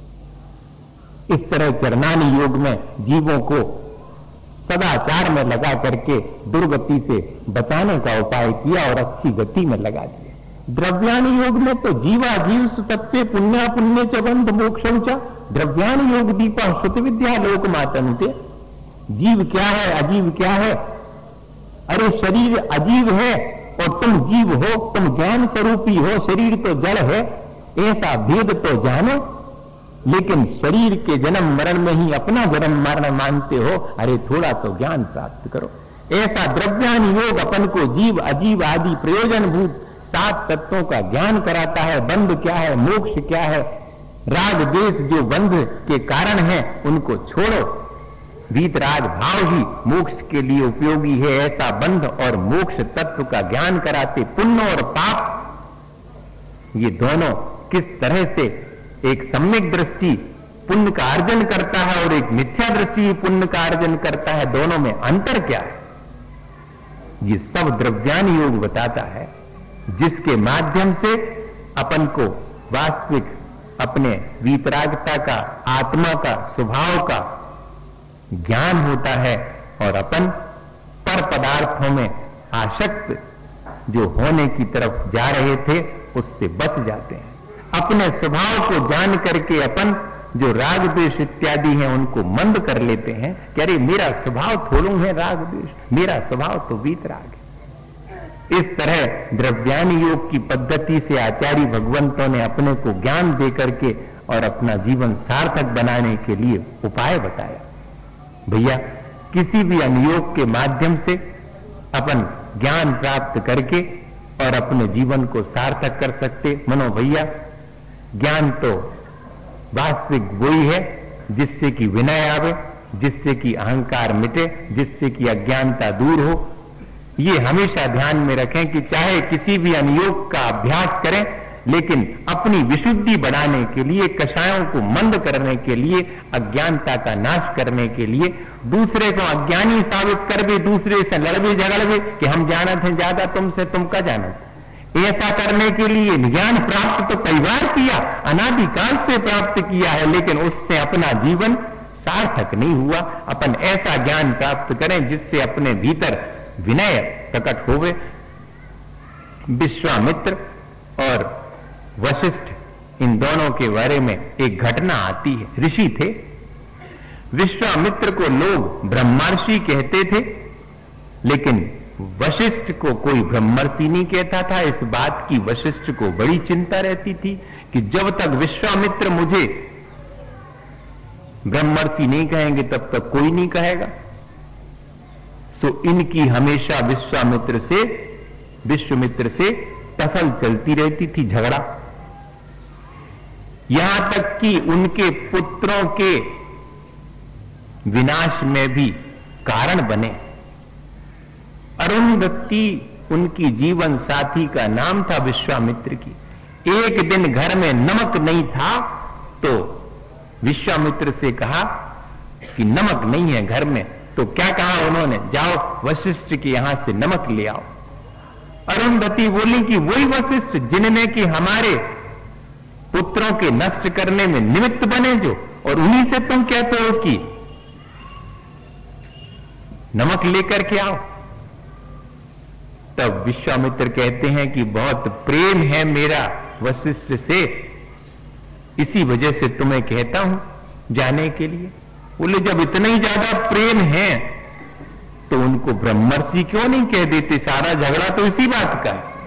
इस तरह चरणानि योग में जीवों को सदाचार में लगा करके दुर्गति से बचाने का उपाय किया और अच्छी गति में लगा दिया। द्रव्यानि योग में तो जीवा जीव सुतत्वे पुण्या पुण्य च बंध मोक्षं च द्रव्यानि योग दीपा श्रुति विद्या लोक मातन्ते। जीव क्या है, अजीव क्या है? अरे शरीर अजीव है और तुम जीव हो, तुम ज्ञान स्वरूपी हो, शरीर तो जड़ है, ऐसा भेद तो जानो। लेकिन शरीर के जन्म मरण में ही अपना जन्म मरण मानते हो, अरे थोड़ा तो ज्ञान प्राप्त करो। ऐसा द्रव्यानि योग अपन को जीव अजीव आदि प्रयोजनभूत 7 तत्वों का ज्ञान कराता है। बंध क्या है, मोक्ष क्या है, राग द्वेष जो बंध के कारण है उनको छोड़ो। वीतराग भाव ही मोक्ष के लिए उपयोगी है। ऐसा बंध और मोक्ष तत्व का ज्ञान कराते। पुण्य और पाप ये दोनों किस तरह से एक सम्यक दृष्टि पुण्य का अर्जन करता है और एक मिथ्या दृष्टि पुण्य का अर्जन करता है, दोनों में अंतर क्या है? ये सब द्रव्यान योग बताता है, जिसके माध्यम से अपन को वास्तविक अपने वीतरागता का, आत्मा का, स्वभाव का ज्ञान होता है और अपन पर पदार्थों में आसक्त जो होने की तरफ जा रहे थे उससे बच जाते हैं। अपने स्वभाव को जान करके अपन जो राग द्वेष इत्यादि हैं उनको मंद कर लेते हैं कि अरे मेरा स्वभाव थोड़ू है राग द्वेष, मेरा स्वभाव तो वीतराग है। इस तरह द्रव्यान योग की पद्धति से आचार्य भगवंतों ने अपने को ज्ञान दे करके और अपना जीवन सार्थक बनाने के लिए उपाय बताया। भैया किसी भी अनुयोग के माध्यम से अपन ज्ञान प्राप्त करके और अपने जीवन को सार्थक कर सकते। मनो भैया, ज्ञान तो वास्तविक वही है जिससे कि विनय आवे, जिससे कि अहंकार मिटे, जिससे कि अज्ञानता दूर हो। ये हमेशा ध्यान में रखें कि चाहे किसी भी अनुयोग का अभ्यास करें, लेकिन अपनी विशुद्धि बढ़ाने के लिए, कषायों को मंद करने के लिए, अज्ञानता का नाश करने के लिए, दूसरे को अज्ञानी साबित कर भी, दूसरे से लड़वे झगड़वे कि हम जानत हैं ज्यादा तुमसे, तुम का जानत। ऐसा करने के लिए ज्ञान प्राप्त तो कई बार किया, अनादिकाल से प्राप्त किया है, लेकिन उससे अपना जीवन सार्थक नहीं हुआ। अपन ऐसा ज्ञान प्राप्त करें जिससे अपने भीतर विनय प्रकट होवे। विश्वामित्र और वशिष्ठ इन दोनों के बारे में एक घटना आती है। ऋषि थे, विश्वामित्र को लोग ब्रह्मर्षि कहते थे, लेकिन वशिष्ठ को कोई ब्रह्मर्षि नहीं कहता था। इस बात की वशिष्ठ को बड़ी चिंता रहती थी कि जब तक विश्वामित्र मुझे ब्रह्मर्षि नहीं कहेंगे तब तक कोई नहीं कहेगा। सो इनकी हमेशा विश्वामित्र से टसल चलती रहती थी, झगड़ा। यहां तक कि उनके पुत्रों के विनाश में भी कारण बने। अरुंधति उनकी जीवन साथी का नाम था विश्वामित्र की। एक दिन घर में नमक नहीं था तो विश्वामित्र से कहा कि नमक नहीं है घर में। तो क्या कहा उन्होंने, जाओ वशिष्ठ के यहां से नमक ले आओ। अरुंधति बोली कि वही वशिष्ठ जिनने कि हमारे पुत्रों के नष्ट करने में निमित्त बने जो, और उन्हीं से तुम कहते हो कि नमक लेकर के आओ। तब विश्वामित्र कहते हैं कि बहुत प्रेम है मेरा वशिष्ठ से, इसी वजह से तुम्हें कहता हूं जाने के लिए। बोले जब इतना ही ज्यादा प्रेम है तो उनको ब्रह्मर्षि क्यों नहीं कह देते? सारा झगड़ा तो इसी बात का है।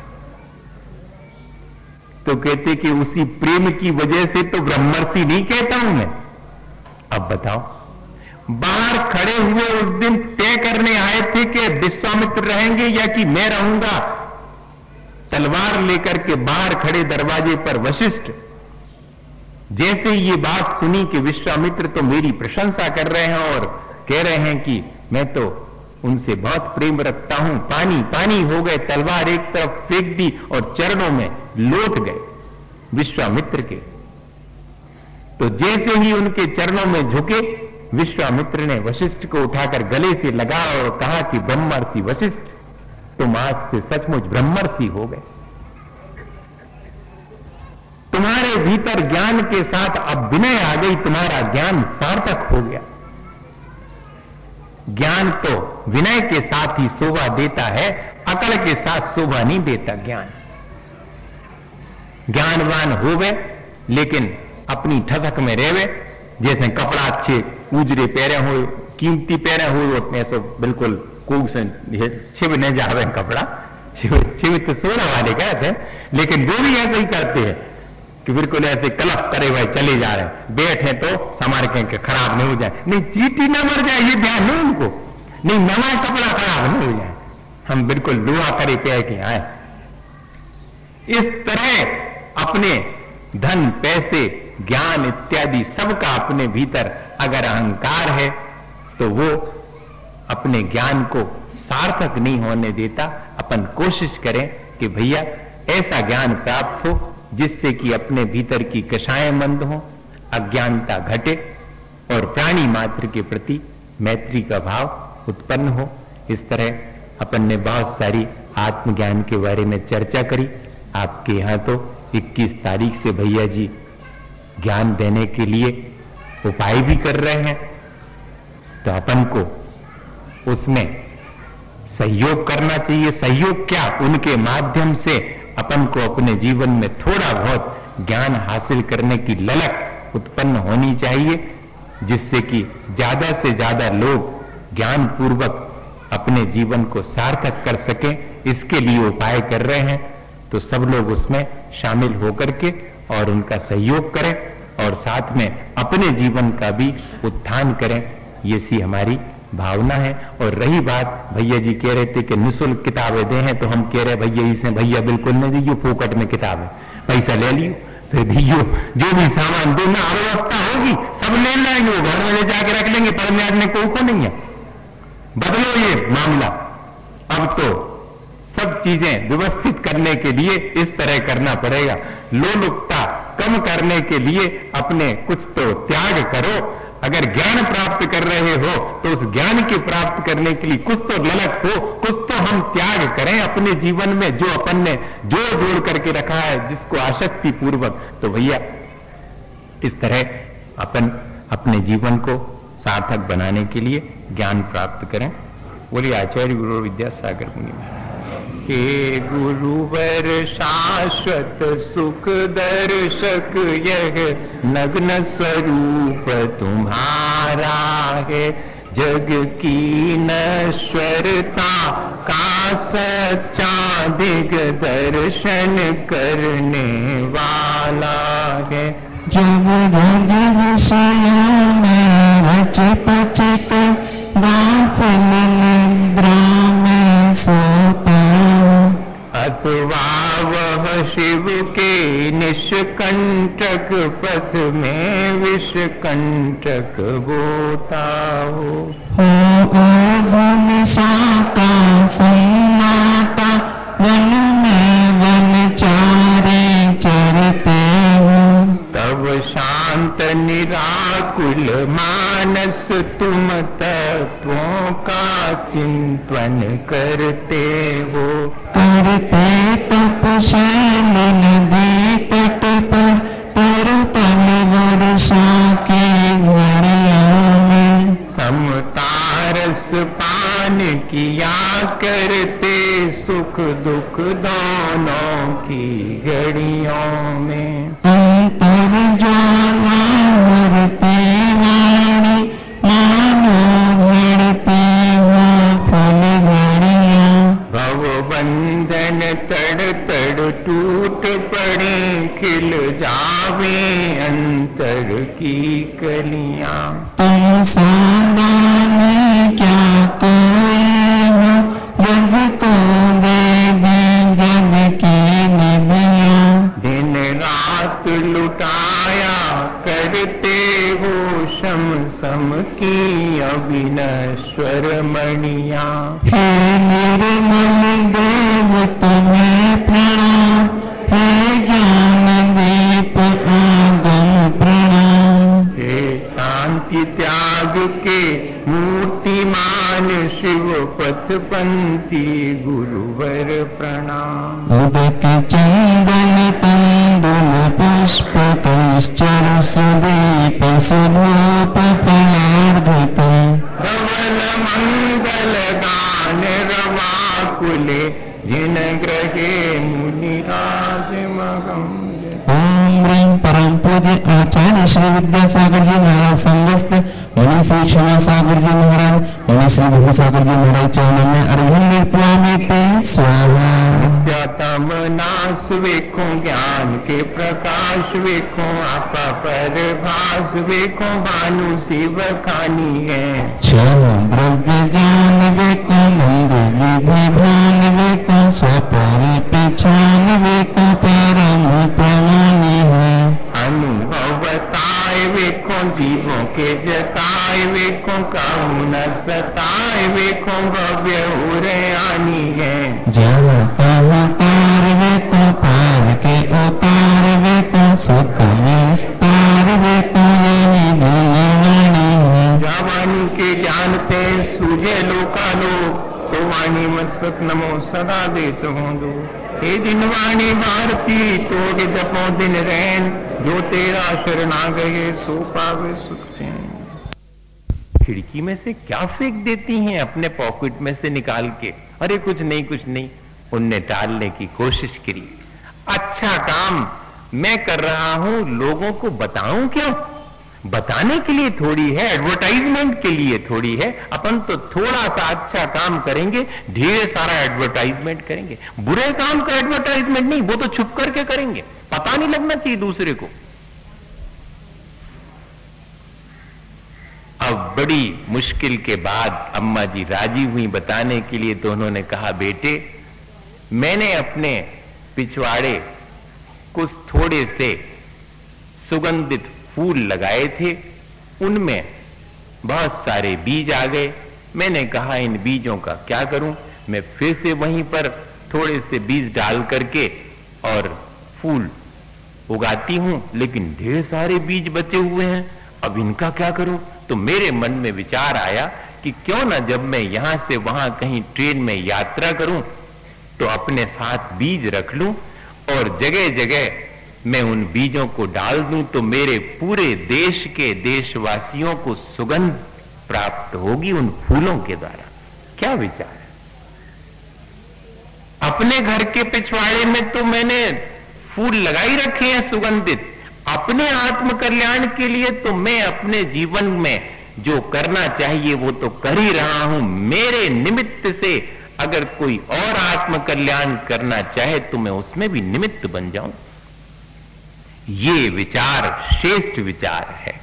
तो कहते कि उसी प्रेम की वजह से तो ब्रह्मर्षि नहीं कहता हूं मैं। अब बताओ, बाहर खड़े हुए उस दिन तय करने आए थे कि विश्वामित्र रहेंगे या कि मैं रहूंगा। तलवार लेकर के बाहर खड़े दरवाजे पर वशिष्ठ जैसे ये बात सुनी कि विश्वामित्र तो मेरी प्रशंसा कर रहे हैं और कह रहे हैं कि मैं तो उनसे बहुत प्रेम रखता हूं, पानी पानी हो गए, तलवार एक तरफ फेंक दी और चरणों में लौट गए विश्वामित्र के। तो जैसे ही उनके चरणों में झुके, विश्वामित्र ने वशिष्ठ को उठाकर गले से लगा और कहा कि ब्रह्मर्षि वशिष्ठ, तुम आज से सचमुच ब्रह्मर्षि हो गए। तुम्हारे भीतर ज्ञान के साथ अब विनय आ गई, तुम्हारा ज्ञान सार्थक हो गया। ज्ञान तो विनय के साथ ही शोभा देता है, अकल के साथ शोभा नहीं देता ज्ञान। ज्ञानवान हो गए लेकिन अपनी ठसक में रहवे, जैसे कपड़ा अच्छे उजरे पहरे हो, कीमती पहरे हो, उतने तो बिल्कुल कोई से छिप न जावे कपड़ा, छिप तो सोना वाले कहते हैं, लेकिन वो भी ऐसे ही करते हैं कि बिल्कुल ऐसे कलप करे हुए चले जा रहे हैं। बैठे तो संभाल के खराब नहीं हो जाए, नहीं चीटी ना मर जाए ये ध्यान नहीं उनको, नहीं नवा कपड़ा खराब नहीं हो जाए, हम बिल्कुल दुआ करे पे के आए। इस तरह अपने धन, पैसे, ज्ञान इत्यादि सबका अपने भीतर अगर अहंकार है तो वो अपने ज्ञान को सार्थक नहीं होने देता। अपन कोशिश करें कि भैया ऐसा ज्ञान प्राप्त हो जिससे कि अपने भीतर की कषायें मंद हो, अज्ञानता घटे और प्राणी मात्र के प्रति मैत्री का भाव उत्पन्न हो। इस तरह अपन ने बहुत सारी आत्मज्ञान के बारे में चर्चा करी। आपके यहां तो 21 तारीख से भैया जी ज्ञान देने के लिए उपाय भी कर रहे हैं, तो अपन को उसमें सहयोग करना चाहिए। सहयोग क्या, उनके माध्यम से अपन को अपने जीवन में थोड़ा बहुत ज्ञान हासिल करने की ललक उत्पन्न होनी चाहिए, जिससे कि ज्यादा से ज्यादा लोग ज्ञान पूर्वक अपने जीवन को सार्थक कर सकें। इसके लिए उपाय कर रहे हैं, तो सब लोग उसमें शामिल होकर के और उनका सहयोग करें और साथ में अपने जीवन का भी उत्थान करें, ये सी हमारी भावना है। और रही बात, भैया जी कह रहे थे कि निःशुल्क किताबें दे हैं, तो हम कह रहे भैया जी से, भैया बिल्कुल नहीं दीजिए, फोकट में किताब है, पैसा ले लियो, फिर दियो, जो भी सामान देना अव्यवस्था होगी सब ले लाएंगे, वो घर में ले जाके रख लेंगे, पढ़ने आदमी को नहीं है। बदलो ये मामला। अब तो सब चीजें व्यवस्थित करने के लिए इस तरह करना पड़ेगा। लोलुपता कम करने के लिए अपने कुछ तो त्याग करो। अगर ज्ञान प्राप्त कर रहे हो तो उस ज्ञान के प्राप्त करने के लिए कुछ तो ललक हो, कुछ तो हम त्याग करें अपने जीवन में, जो अपन ने जोड़ करके रखा है जिसको आसक्ति पूर्वक। तो भैया इस तरह अपन अपने जीवन को सार्थक बनाने के लिए ज्ञान प्राप्त करें। बोलिए आचार्य गुरु विद्यासागर मुनि महाराज। हे गुरुवर शाश्वत सुख दर्शक, यह नग्न स्वरूप तुम्हारा है, जग की नश्वरता का सच्चा दिग दर्शन करने वाला है। जब जग विषयों में रच पच कर गाफिल निद्रा में सोता हूँ, अथवा वह शिव के निष्कंटक पथ में विषकंटक बोता हो। निशा का सन्नाटा, वन में वनचारी चरते हो, तब शांत निराकुल मानस तुम तत्वों का चिंतन करते हो। करते तपशैल नदी तट पर, तरतल वर्षा की घड़ियों में, समतारस पान किया करते सुख दुख दोनों की घड़ियों में। अंतर ज्वाला मरते वाणी, मानो घड़ते हो फल घड़ियाँ, भव बंधन तड़ तड़ टूट पड़े, खिल जावे अंतर की कलियां। तुम सावधान क्या कोई हो, जग को दे दें जग की निधियाँ, दिन रात लुटाया करते हो शम सम की अविनश्वर मणियां। हे निर्मल देव तुम्हें प्रणाम, हे ज्ञान दीप आगम प्रणाम। हे शांति त्याग के मूर्तिमान शिव पथ पंथी गुरुवर प्रणाम। उदक चंदन तंदुल पुष्प कैश्चर सुदीप सुधूप फलार्घिक, धवल मंगल गान रवाकुले, जिन ग्रहे मुनिराज मगम। ओम ह्रीं परम पूज्य आचार्य श्री विद्यासागर जी महाराज समस्त, मुनि श्री क्षमा सागर जी महाराज, मुनि श्री भूसागर जी महाराज चरणों में अर्घ्य प्लामेते स्वाहा। नित्यतम नाश वेखो, ज्ञान के प्रकाश वेखो, आपा पर भास वेखो, भानु शिव खानी है। क्षण द्रव्य ज्ञान वेको, मंद विधि भान वेको, स्वपरि पहचान वेको, परम प्रमाणी है। अनुभवताय वेखो, जीवों के जताय वेखो, कहूँ न सताय वेखो, भव्य उरयानी है। जब अवतार वेको, पार के अवतार वेको, सुख विस्तार वेको, पुष्पक नमो सदा देत होंदो। हे जिनवाणी भारती तोड़ जपो दिन रैन, जो तेरा शरणा गए सो पावे सुख चैन। खिड़की में से क्या फेंक देती हैं अपने पॉकेट में से निकाल के? अरे कुछ नहीं कुछ नहीं। उनने टालने की कोशिश की। अच्छा काम मैं कर रहा हूं, लोगों को बताऊं क्यों? बताने के लिए थोड़ी है, एडवर्टाइजमेंट के लिए थोड़ी है। अपन तो थोड़ा सा अच्छा काम करेंगे, ढेर सारा एडवर्टाइजमेंट करेंगे। बुरे काम का एडवर्टाइजमेंट नहीं, वो तो छुप करके करेंगे, पता नहीं लगना चाहिए दूसरे को। अब बड़ी मुश्किल के बाद अम्मा जी राजी हुई बताने के लिए, तो उन्होंने कहा, बेटे मैंने अपने पिछवाड़े कुछ थोड़े से सुगंधित फूल लगाए थे, उनमें बहुत सारे बीज आ गए। मैंने कहा इन बीजों का क्या करूं? मैं फिर से वहीं पर थोड़े से बीज डाल करके और फूल उगाती हूं, लेकिन ढेर सारे बीज बचे हुए हैं, अब इनका क्या करूं? तो मेरे मन में विचार आया कि क्यों ना जब मैं यहां से वहां कहीं ट्रेन में यात्रा करूं तो अपने साथ बीज रख लूं और जगह जगह मैं उन बीजों को डाल दूं, तो मेरे पूरे देश के देशवासियों को सुगंध प्राप्त होगी उन फूलों के द्वारा। क्या विचार है? अपने घर के पिछवाड़े में तो मैंने फूल लगाई रखे हैं सुगंधित, अपने आत्म कल्याण के लिए तो मैं अपने जीवन में जो करना चाहिए वो तो कर ही रहा हूं। मेरे निमित्त से अगर कोई और आत्म कल्याण करना चाहे तो मैं उसमें भी निमित्त बन जाऊं। ये विचार श्रेष्ठ विचार है।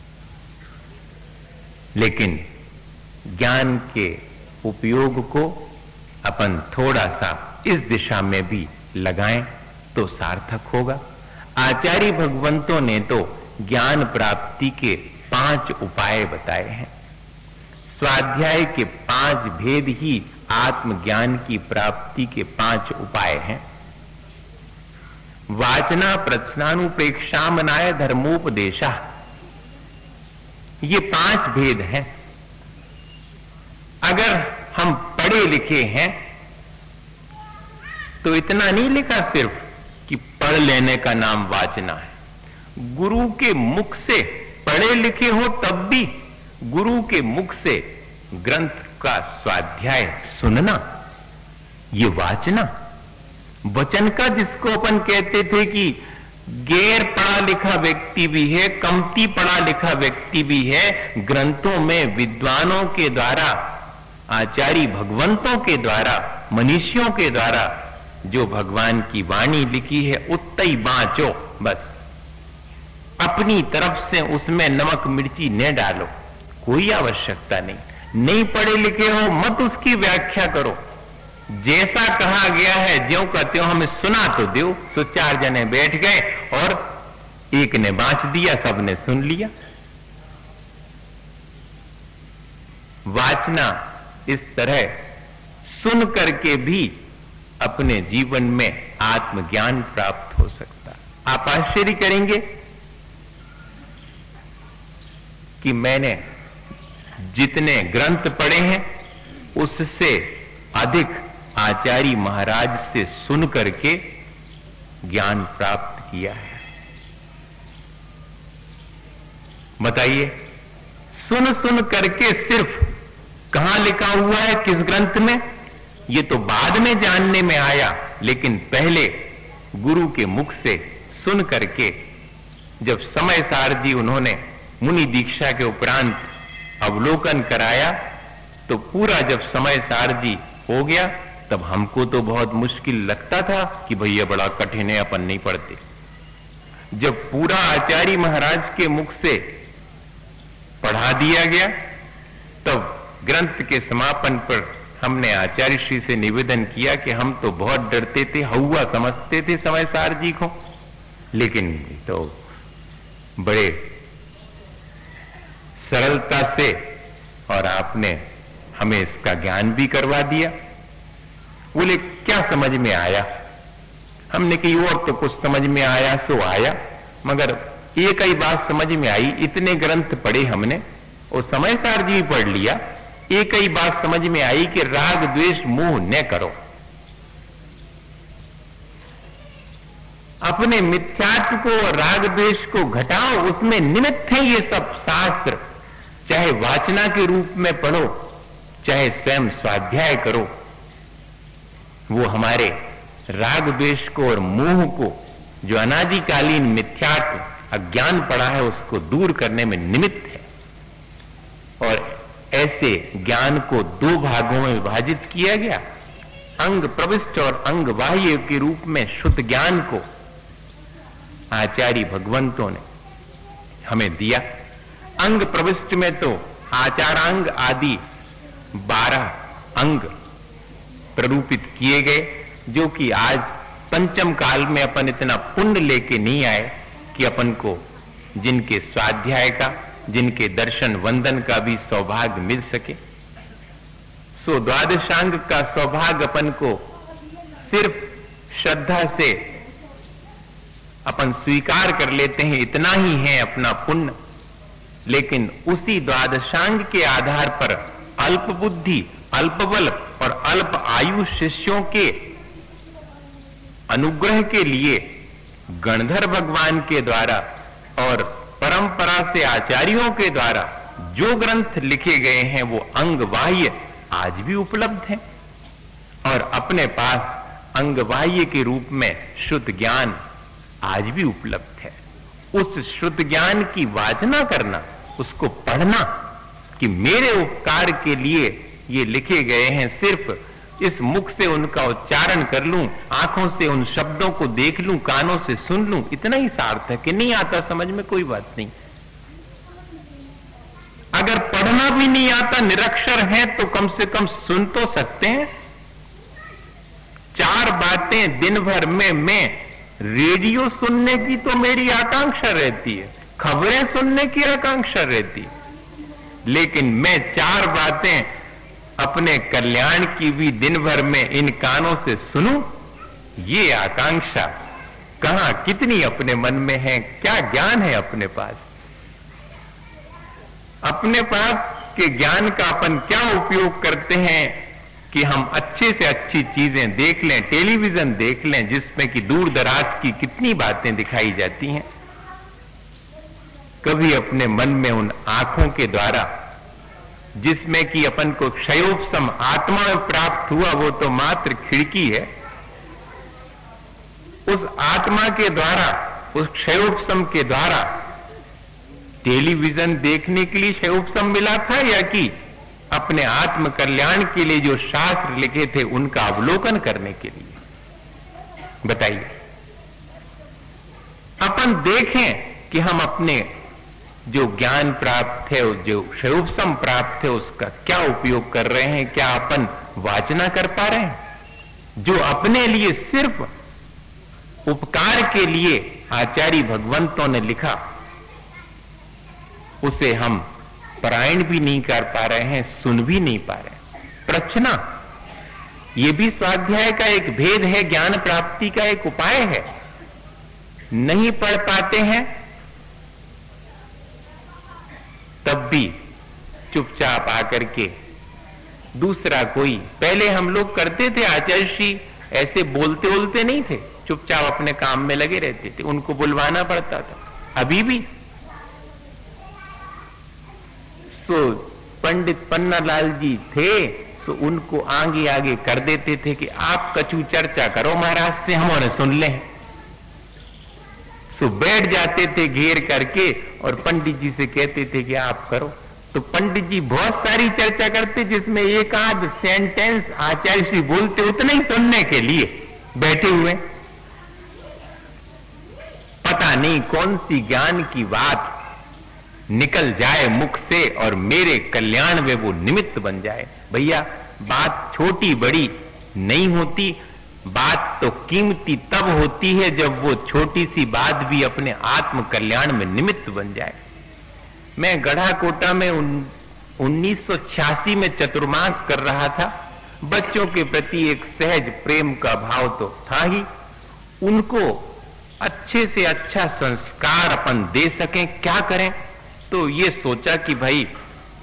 लेकिन ज्ञान के उपयोग को अपन थोड़ा सा इस दिशा में भी लगाएं तो सार्थक होगा। आचार्य भगवंतों ने तो ज्ञान प्राप्ति के 5 उपाय बताए हैं। स्वाध्याय के 5 भेद ही आत्मज्ञान की प्राप्ति के 5 उपाय हैं। वाचना प्रश्नानुप्रेक्षा मनाय धर्मोपदेशा, ये 5 भेद हैं। अगर हम पढ़े लिखे हैं तो इतना नहीं लिखा सिर्फ कि पढ़ लेने का नाम वाचना है। गुरु के मुख से पढ़े लिखे हो तब भी गुरु के मुख से ग्रंथ का स्वाध्याय सुनना, ये वाचना। वचन का जिसको अपन कहते थे कि गैर पढ़ा लिखा व्यक्ति भी है, कमती पढ़ा लिखा व्यक्ति भी है, ग्रंथों में विद्वानों के द्वारा, आचार्य भगवंतों के द्वारा, मनीषियों के द्वारा जो भगवान की वाणी लिखी है उत्तई बांचो, बस अपनी तरफ से उसमें नमक मिर्ची न डालो, कोई आवश्यकता नहीं। नहीं पढ़े लिखे हो मत उसकी व्याख्या करो, जैसा कहा गया है ज्यों का त्यों हमें सुना तो दो। तो 4 जने बैठ गए और एक ने बांच दिया, सबने सुन लिया। वाचना इस तरह सुन करके भी अपने जीवन में आत्मज्ञान प्राप्त हो सकता। आप आश्चर्य करेंगे कि मैंने जितने ग्रंथ पढ़े हैं उससे अधिक आचार्य महाराज से सुन करके ज्ञान प्राप्त किया है। बताइए, सुन सुन करके सिर्फ कहां लिखा हुआ है, किस ग्रंथ में, ये तो बाद में जानने में आया, लेकिन पहले गुरु के मुख से सुन करके जब समय सार जी उन्होंने मुनि दीक्षा के उपरांत अवलोकन कराया तो पूरा जब समय सार जी हो गया तब हमको तो बहुत मुश्किल लगता था कि भैया बड़ा कठिन है, अपन नहीं पढ़ते। जब पूरा आचार्य महाराज के मुख से पढ़ा दिया गया तब ग्रंथ के समापन पर हमने आचार्य श्री से निवेदन किया कि हम तो बहुत डरते थे, हौवा समझते थे समय सार जी को, लेकिन तो बड़े सरलता से और आपने हमें इसका ज्ञान भी करवा दिया। बोले क्या समझ में आया? हमने कही और तो कुछ समझ में आया सो आया, मगर एक ही बात समझ में आई, इतने ग्रंथ पढ़े हमने और समय सार जी पढ़ लिया, एक ही बात समझ में आई कि राग द्वेष मोह न करो। अपने मिथ्यात्व को, राग द्वेष को घटाओ, उसमें निमित्त है ये सब शास्त्र। चाहे वाचना के रूप में पढ़ो, चाहे स्वयं स्वाध्याय करो, वो हमारे राग द्वेष को और मोह को, जो अनादिकालीन मिथ्यात्व अज्ञान पड़ा है, उसको दूर करने में निमित्त है। और ऐसे ज्ञान को दो भागों में विभाजित किया गया। अंग प्रविष्ट और अंग बाह्य के रूप में शुद्ध ज्ञान को आचार्य भगवंतों ने हमें दिया। अंग प्रविष्ट में तो आचारांग आदि 12 अंग प्ररूपित किए गए, जो कि आज पंचम काल में अपन इतना पुण्य लेके नहीं आए कि अपन को जिनके स्वाध्याय का, जिनके दर्शन वंदन का भी सौभाग्य मिल सके। सो द्वादशांग का सौभाग्य अपन को सिर्फ श्रद्धा से अपन स्वीकार कर लेते हैं, इतना ही है अपना पुण्य। लेकिन उसी द्वादशांग के आधार पर अल्प बुद्धि, अल्प बल और अल्प आयु शिष्यों के अनुग्रह के लिए गणधर भगवान के द्वारा और परंपरा से आचार्यों के द्वारा जो ग्रंथ लिखे गए हैं, वो अंग बाह्य आज भी उपलब्ध हैं। और अपने पास अंग बाह्य के रूप में शुद्ध ज्ञान आज भी उपलब्ध है। उस शुद्ध ज्ञान की वाचना करना, उसको पढ़ना कि मेरे उपकार के लिए ये लिखे गए हैं, सिर्फ इस मुख से उनका उच्चारण कर लूं, आंखों से उन शब्दों को देख लूं, कानों से सुन लूं, इतना ही सार्थक है। नहीं आता समझ में कोई बात नहीं। अगर पढ़ना भी नहीं आता, निरक्षर है, तो कम से कम सुन तो सकते हैं। 4 बातें दिन भर में मैं रेडियो सुनने की तो मेरी आकांक्षा रहती है, खबरें सुनने की आकांक्षा रहती है, लेकिन मैं 4 बातें अपने कल्याण की भी दिन भर में इन कानों से सुनूं, ये आकांक्षा कहां, कितनी अपने मन में है, क्या ज्ञान है अपने पास। अपने पास के ज्ञान का अपन क्या उपयोग करते हैं कि हम अच्छे से अच्छी चीजें देख लें, टेलीविजन देख लें, जिसमें कि दूर दराज की कितनी बातें दिखाई जाती हैं। कभी अपने मन में उन आंखों के द्वारा, जिसमें कि अपन को क्षयोपशम आत्मा में प्राप्त हुआ, वो तो मात्र खिड़की है, उस आत्मा के द्वारा, उस क्षयोपशम के द्वारा टेलीविजन देखने के लिए क्षयोपशम मिला था, या कि अपने आत्म कल्याण के लिए जो शास्त्र लिखे थे उनका अवलोकन करने के लिए? बताइए। अपन देखें कि हम अपने जो ज्ञान प्राप्त है, जो क्षयोपशम प्राप्त है, उसका क्या उपयोग कर रहे हैं, क्या अपन वाचना कर पा रहे हैं? जो अपने लिए सिर्फ उपकार के लिए आचार्य भगवंतों ने लिखा, उसे हम पारायण भी नहीं कर पा रहे हैं, सुन भी नहीं पा रहे हैं। प्रश्ना, यह भी स्वाध्याय का एक भेद है, ज्ञान प्राप्ति का एक उपाय है। नहीं पढ़ पाते हैं तब भी चुपचाप आकर के दूसरा कोई, पहले हम लोग करते थे, आचार्य श्री ऐसे बोलते नहीं थे, चुपचाप अपने काम में लगे रहते थे, उनको बुलवाना पड़ता था। अभी भी तो पंडित पन्नालाल जी थे, तो उनको आगे आगे कर देते थे कि आप कछु चर्चा करो महाराज से, हम उन्हें सुन लें। तो बैठ जाते थे घेर करके और पंडित जी से कहते थे कि आप करो। तो पंडित जी बहुत सारी चर्चा करते, जिसमें एक आध सेंटेंस आचार्य श्री बोलते, उतना ही सुनने के लिए बैठे हुए। पता नहीं कौन सी ज्ञान की बात निकल जाए मुख से और मेरे कल्याण में वो निमित्त बन जाए। भैया, बात छोटी बड़ी नहीं होती, बात तो कीमती तब होती है जब वो छोटी सी बात भी अपने आत्म कल्याण में निमित्त बन जाए। मैं गढ़ाकोटा में 1986 में चतुर्मास कर रहा था। बच्चों के प्रति एक सहज प्रेम का भाव तो था ही, उनको अच्छे से अच्छा संस्कार अपन दे सकें, क्या करें? तो ये सोचा कि भाई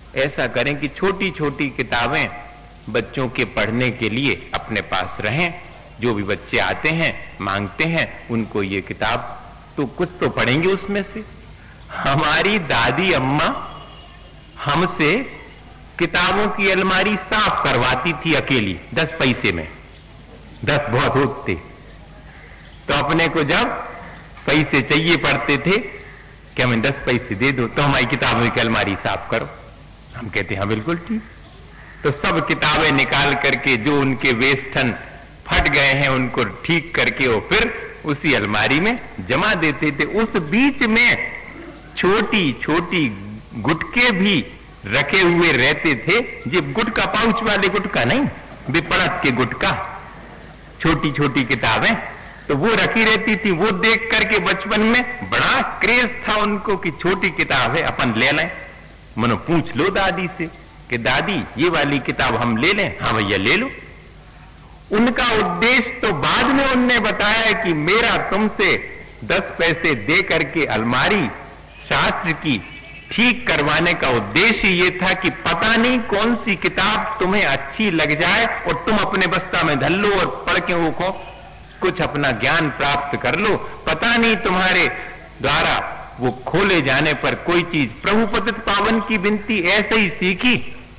ऐसा करें कि छोटी छोटी किताबें बच्चों के पढ़ने के लिए अपने पास रहें। जो भी बच्चे आते हैं मांगते हैं उनको ये किताब, तो कुछ तो पढ़ेंगे उसमें से। हमारी दादी अम्मा हमसे किताबों की अलमारी साफ करवाती थी अकेली 10 पैसे में। 10 बहुत होते, तो अपने को जब पैसे चाहिए पड़ते थे कि हमें 10 पैसे दे दो तो हमारी किताबों की अलमारी साफ करो। हम कहते हैं हाँ बिल्कुल ठीक। तो सब किताबें निकाल करके जो उनके वेस्टर्न फट गए हैं उनको ठीक करके वो फिर उसी अलमारी में जमा देते थे। उस बीच में छोटी छोटी गुटके भी रखे हुए रहते थे, ये गुटका पाउच वाले गुटका नहीं, विपणत के गुटका, छोटी छोटी किताबें तो वो रखी रहती थी। वो देख करके बचपन में बड़ा क्रेज था उनको कि छोटी किताब है अपन ले लें। मनो पूछ लो दादी से कि दादी ये वाली किताब हम ले लें? हाँ भैया ले लो। उनका उद्देश्य तो बाद में उनने बताया कि मेरा तुमसे 10 पैसे दे करके अलमारी शास्त्र की ठीक करवाने का उद्देश्य ये था कि पता नहीं कौन सी किताब तुम्हें अच्छी लग जाए और तुम अपने बस्ता में धर लो और पढ़ के वो कुछ अपना ज्ञान प्राप्त कर लो। पता नहीं तुम्हारे द्वारा वो खोले जाने पर कोई चीज, प्रभु पतित पावन की विनती ऐसे ही सीखी।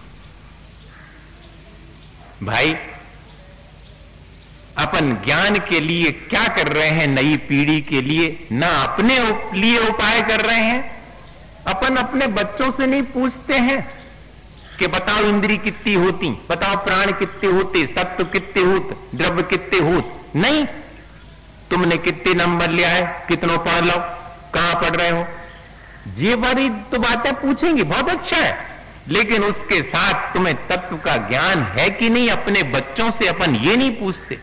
भाई अपन ज्ञान के लिए क्या कर रहे हैं? नई पीढ़ी के लिए ना अपने लिए उपाय कर रहे हैं। अपन अपने बच्चों से नहीं पूछते हैं कि बताओ इंद्री कितनी होती, बताओ प्राण कितने होते, सत्व कितने होते, द्रव्य कितने होते। नहीं, तुमने कितने नंबर लिया है, कितनों पढ़ लो, कहां पढ़ रहे हो, ये बड़ी तो बातें पूछेंगे, बहुत अच्छा है। लेकिन उसके साथ तुम्हें तत्व का ज्ञान है कि नहीं, अपने बच्चों से अपन ये नहीं पूछते।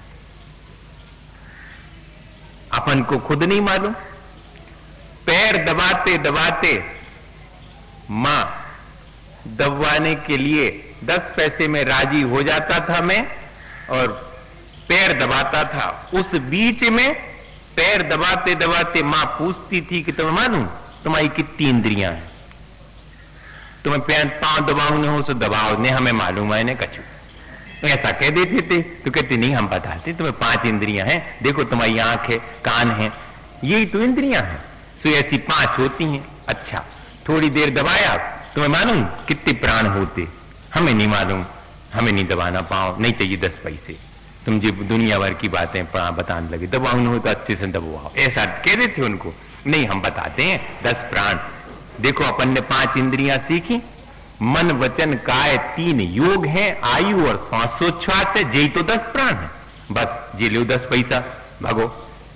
अपन को खुद नहीं मालूम। पैर दबाते दबाते मां दबाने के लिए 10 पैसे में राजी हो जाता था मैं, और पैर दबाता था। उस बीच में पैर दबाते दबाते मां पूछती थी कि तुम्हें मालूम तुम्हारी कितनी इंद्रियां हैं? तुम्हें पैर पांव दबाने हो तो दबाओ, ने हमें मालूम है ने कछु। ऐसा कह देते थे। तो कहते नहीं हम बताते, तुम्हें 5 इंद्रियां हैं, देखो तुम्हारी आंख है, कान है, यही तो इंद्रियां हैं, सो ऐसी 5 होती हैं। अच्छा, थोड़ी देर दबाया, तुम्हें मालूम कितने प्राण होते? हमें नहीं मालूम, हमें नहीं दबाना पाओ, नहीं चाहिए 10 पैसे। तुम जो दुनिया भर की बातें बताने लगे, दबाना हो तो अच्छे से दबाओ, ऐसा कह देते उनको। नहीं हम बताते हैं 10 प्राण। देखो अपन ने 5 इंद्रियां सीखी, मन वचन काय 3 योग हैं, आयु और श्वासोच्छ्वास है, यही तो 10 प्राण है। बस जी लो 10 पैसा, भागो।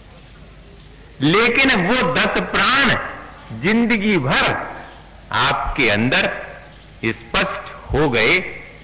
लेकिन वो 10 प्राण जिंदगी भर आपके अंदर स्पष्ट हो गए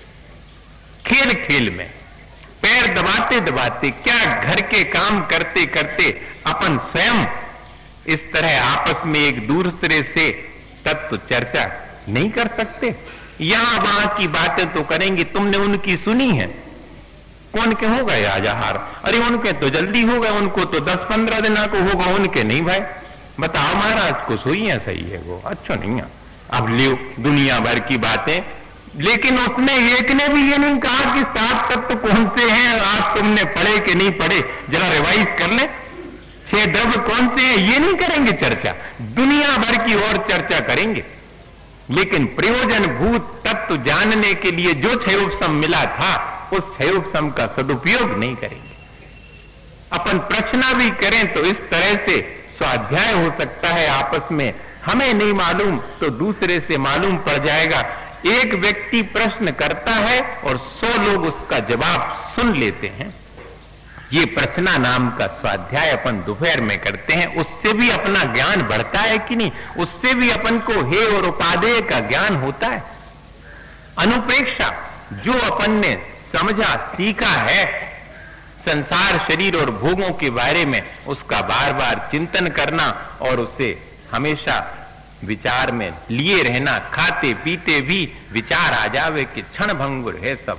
खेल खेल में, पैर दबाते दबाते, क्या घर के काम करते करते अपन स्वयं इस तरह आपस में एक दूसरे से तत्व चर्चा नहीं कर सकते? यहां वहां की बातें तो करेंगे, तुमने उनकी सुनी है, कौन के हो गए आज आहार? अरे उनके तो जल्दी हो गए, उनको तो 10-15 दिन को होगा, उनके नहीं भाई। बताओ महाराज को सोई है, सही है वो, अच्छा नहीं है। अब लियो दुनिया भर की बातें, लेकिन उसने एक ने भी ये नहीं कहा कि 7 तत्व कौन से हैं, आज तुमने पढ़े कि नहीं पढ़े, जरा रिवाइज कर ले। 6 द्रव्य कौन से हैं, ये नहीं करेंगे चर्चा, दुनिया भर की और चर्चा करेंगे। लेकिन प्रयोजन भूत तत्व जानने के लिए जो क्षयोपशम मिला था, उस क्षयोपशम का सदुपयोग नहीं करेंगे। अपन प्रश्न भी करें तो इस तरह से स्वाध्याय हो सकता है आपस में, हमें नहीं मालूम तो दूसरे से मालूम पड़ जाएगा। एक व्यक्ति प्रश्न करता है और 100 लोग उसका जवाब सुन लेते हैं। ये प्रश्ना नाम का स्वाध्याय अपन दोपहर में करते हैं, उससे भी अपना ज्ञान बढ़ता है कि नहीं? उससे भी अपन को हे और उपादेय का ज्ञान होता है। अनुप्रेक्षा जो अपन ने समझा सीखा है संसार शरीर और भोगों के बारे में, उसका बार बार चिंतन करना और उसे हमेशा विचार में लिए रहना। खाते पीते भी विचार आ जावे कि क्षण भंगुर है सब,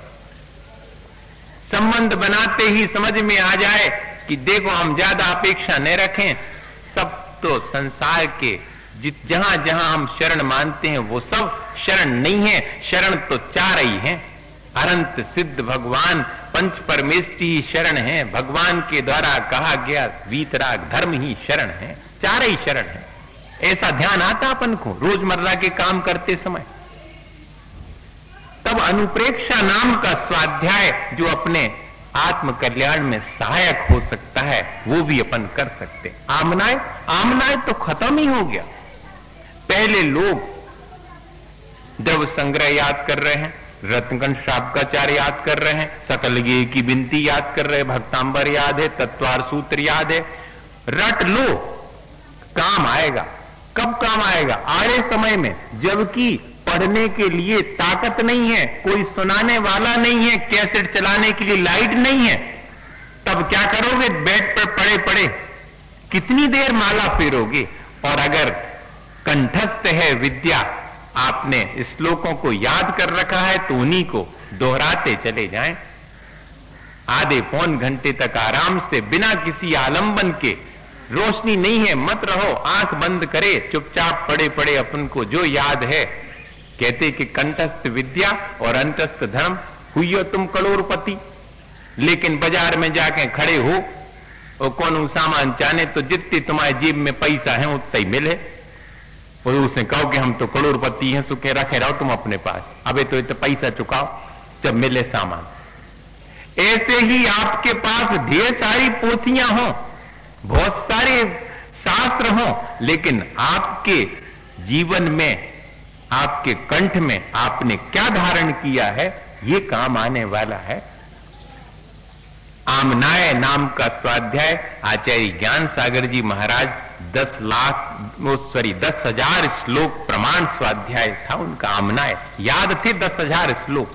संबंध बनाते ही समझ में आ जाए कि देखो हम ज्यादा अपेक्षा न रखें, सब तो संसार के जहां जहां हम शरण मानते हैं वो सब शरण नहीं है, शरण तो चार ही है। अनंत सिद्ध भगवान पंच परमेष्टि ही शरण है। भगवान के द्वारा कहा गया वीतराग धर्म ही शरण है, चार ही शरण है। ऐसा ध्यान आता अपन को रोजमर्रा के काम करते समय। तब अनुप्रेक्षा नाम का स्वाध्याय जो अपने आत्म कल्याण में सहायक हो सकता है, वो भी अपन कर सकते। आमनाय तो खत्म ही हो गया। पहले लोग द्रव संग्रह याद कर रहे हैं, रत्नगंज शाब्दाचार्य याद कर रहे हैं, सकलगे की बिनती याद कर रहे हैं, भक्तांबर याद है, तत्वार सूत्र याद है। रट लो, काम आएगा। कब काम आएगा? आड़े समय में, जबकि पढ़ने के लिए ताकत नहीं है, कोई सुनाने वाला नहीं है, कैसेट चलाने के लिए लाइट नहीं है। तब क्या करोगे? बेड पर पड़े पड़े कितनी देर माला फेरोगे? और अगर कंठस्थ है विद्या, आपने श्लोकों को याद कर रखा है, तो उन्हीं को दोहराते चले जाएं। आधे पौन घंटे तक आराम से, बिना किसी आलंबन के। रोशनी नहीं है, मत रहो, आंख बंद करे, चुपचाप पड़े पड़े अपन को जो याद है। कहते कि कंठस्थ विद्या और अंतस्थ धर्म, हुई तुम करोड़पति। लेकिन बाजार में जाके खड़े हो और कौन सामान चाहे तो जितनी तुम्हारे जेब में पैसा है उतना ही मिले, और उसने कहो कि हम तो करोड़पति हैं, सुखे रखे रहो तुम अपने पास, अबे तो इतना पैसा चुकाओ जब मिले सामान। ऐसे ही आपके पास ढेर सारी पोथियां हों, बहुत सारे शास्त्र हों, लेकिन आपके जीवन में, आपके कंठ में आपने क्या धारण किया है, ये काम आने वाला है। आमनाय नाम का स्वाध्याय आचार्य ज्ञान सागर जी महाराज 10,000 श्लोक प्रमाण स्वाध्याय था उनका। आमनाय याद थे 10,000 श्लोक।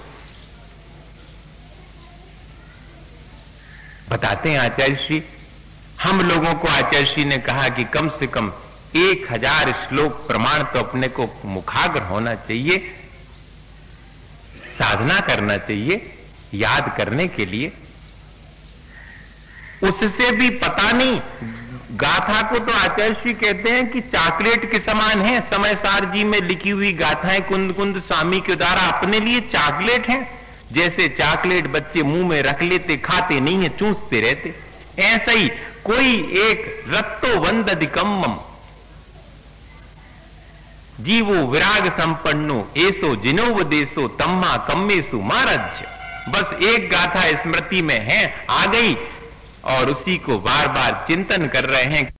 बताते हैं आचार्य श्री, हम लोगों को आचार्य श्री ने कहा कि कम से कम 1,000 श्लोक प्रमाण तो अपने को मुखाग्र होना चाहिए, साधना करना चाहिए याद करने के लिए। उससे भी पता नहीं, गाथा को तो आचार्य श्री कहते हैं कि चॉकलेट के समान है। समय सार जी में लिखी हुई गाथाएं कुंद कुंद स्वामी के द्वारा अपने लिए चॉकलेट हैं। जैसे चॉकलेट बच्चे मुंह में रख लेते, खाते नहीं है, चूसते रहते, ऐसा ही कोई एक रत्तो वंददिकम्मम जीवो विराग संपन्नो ऐसो जिनोवदेशो तम्मा कम्मेसु महाराज। बस एक गाथा स्मृति में है, आ गई, और उसी को बार बार चिंतन कर रहे हैं।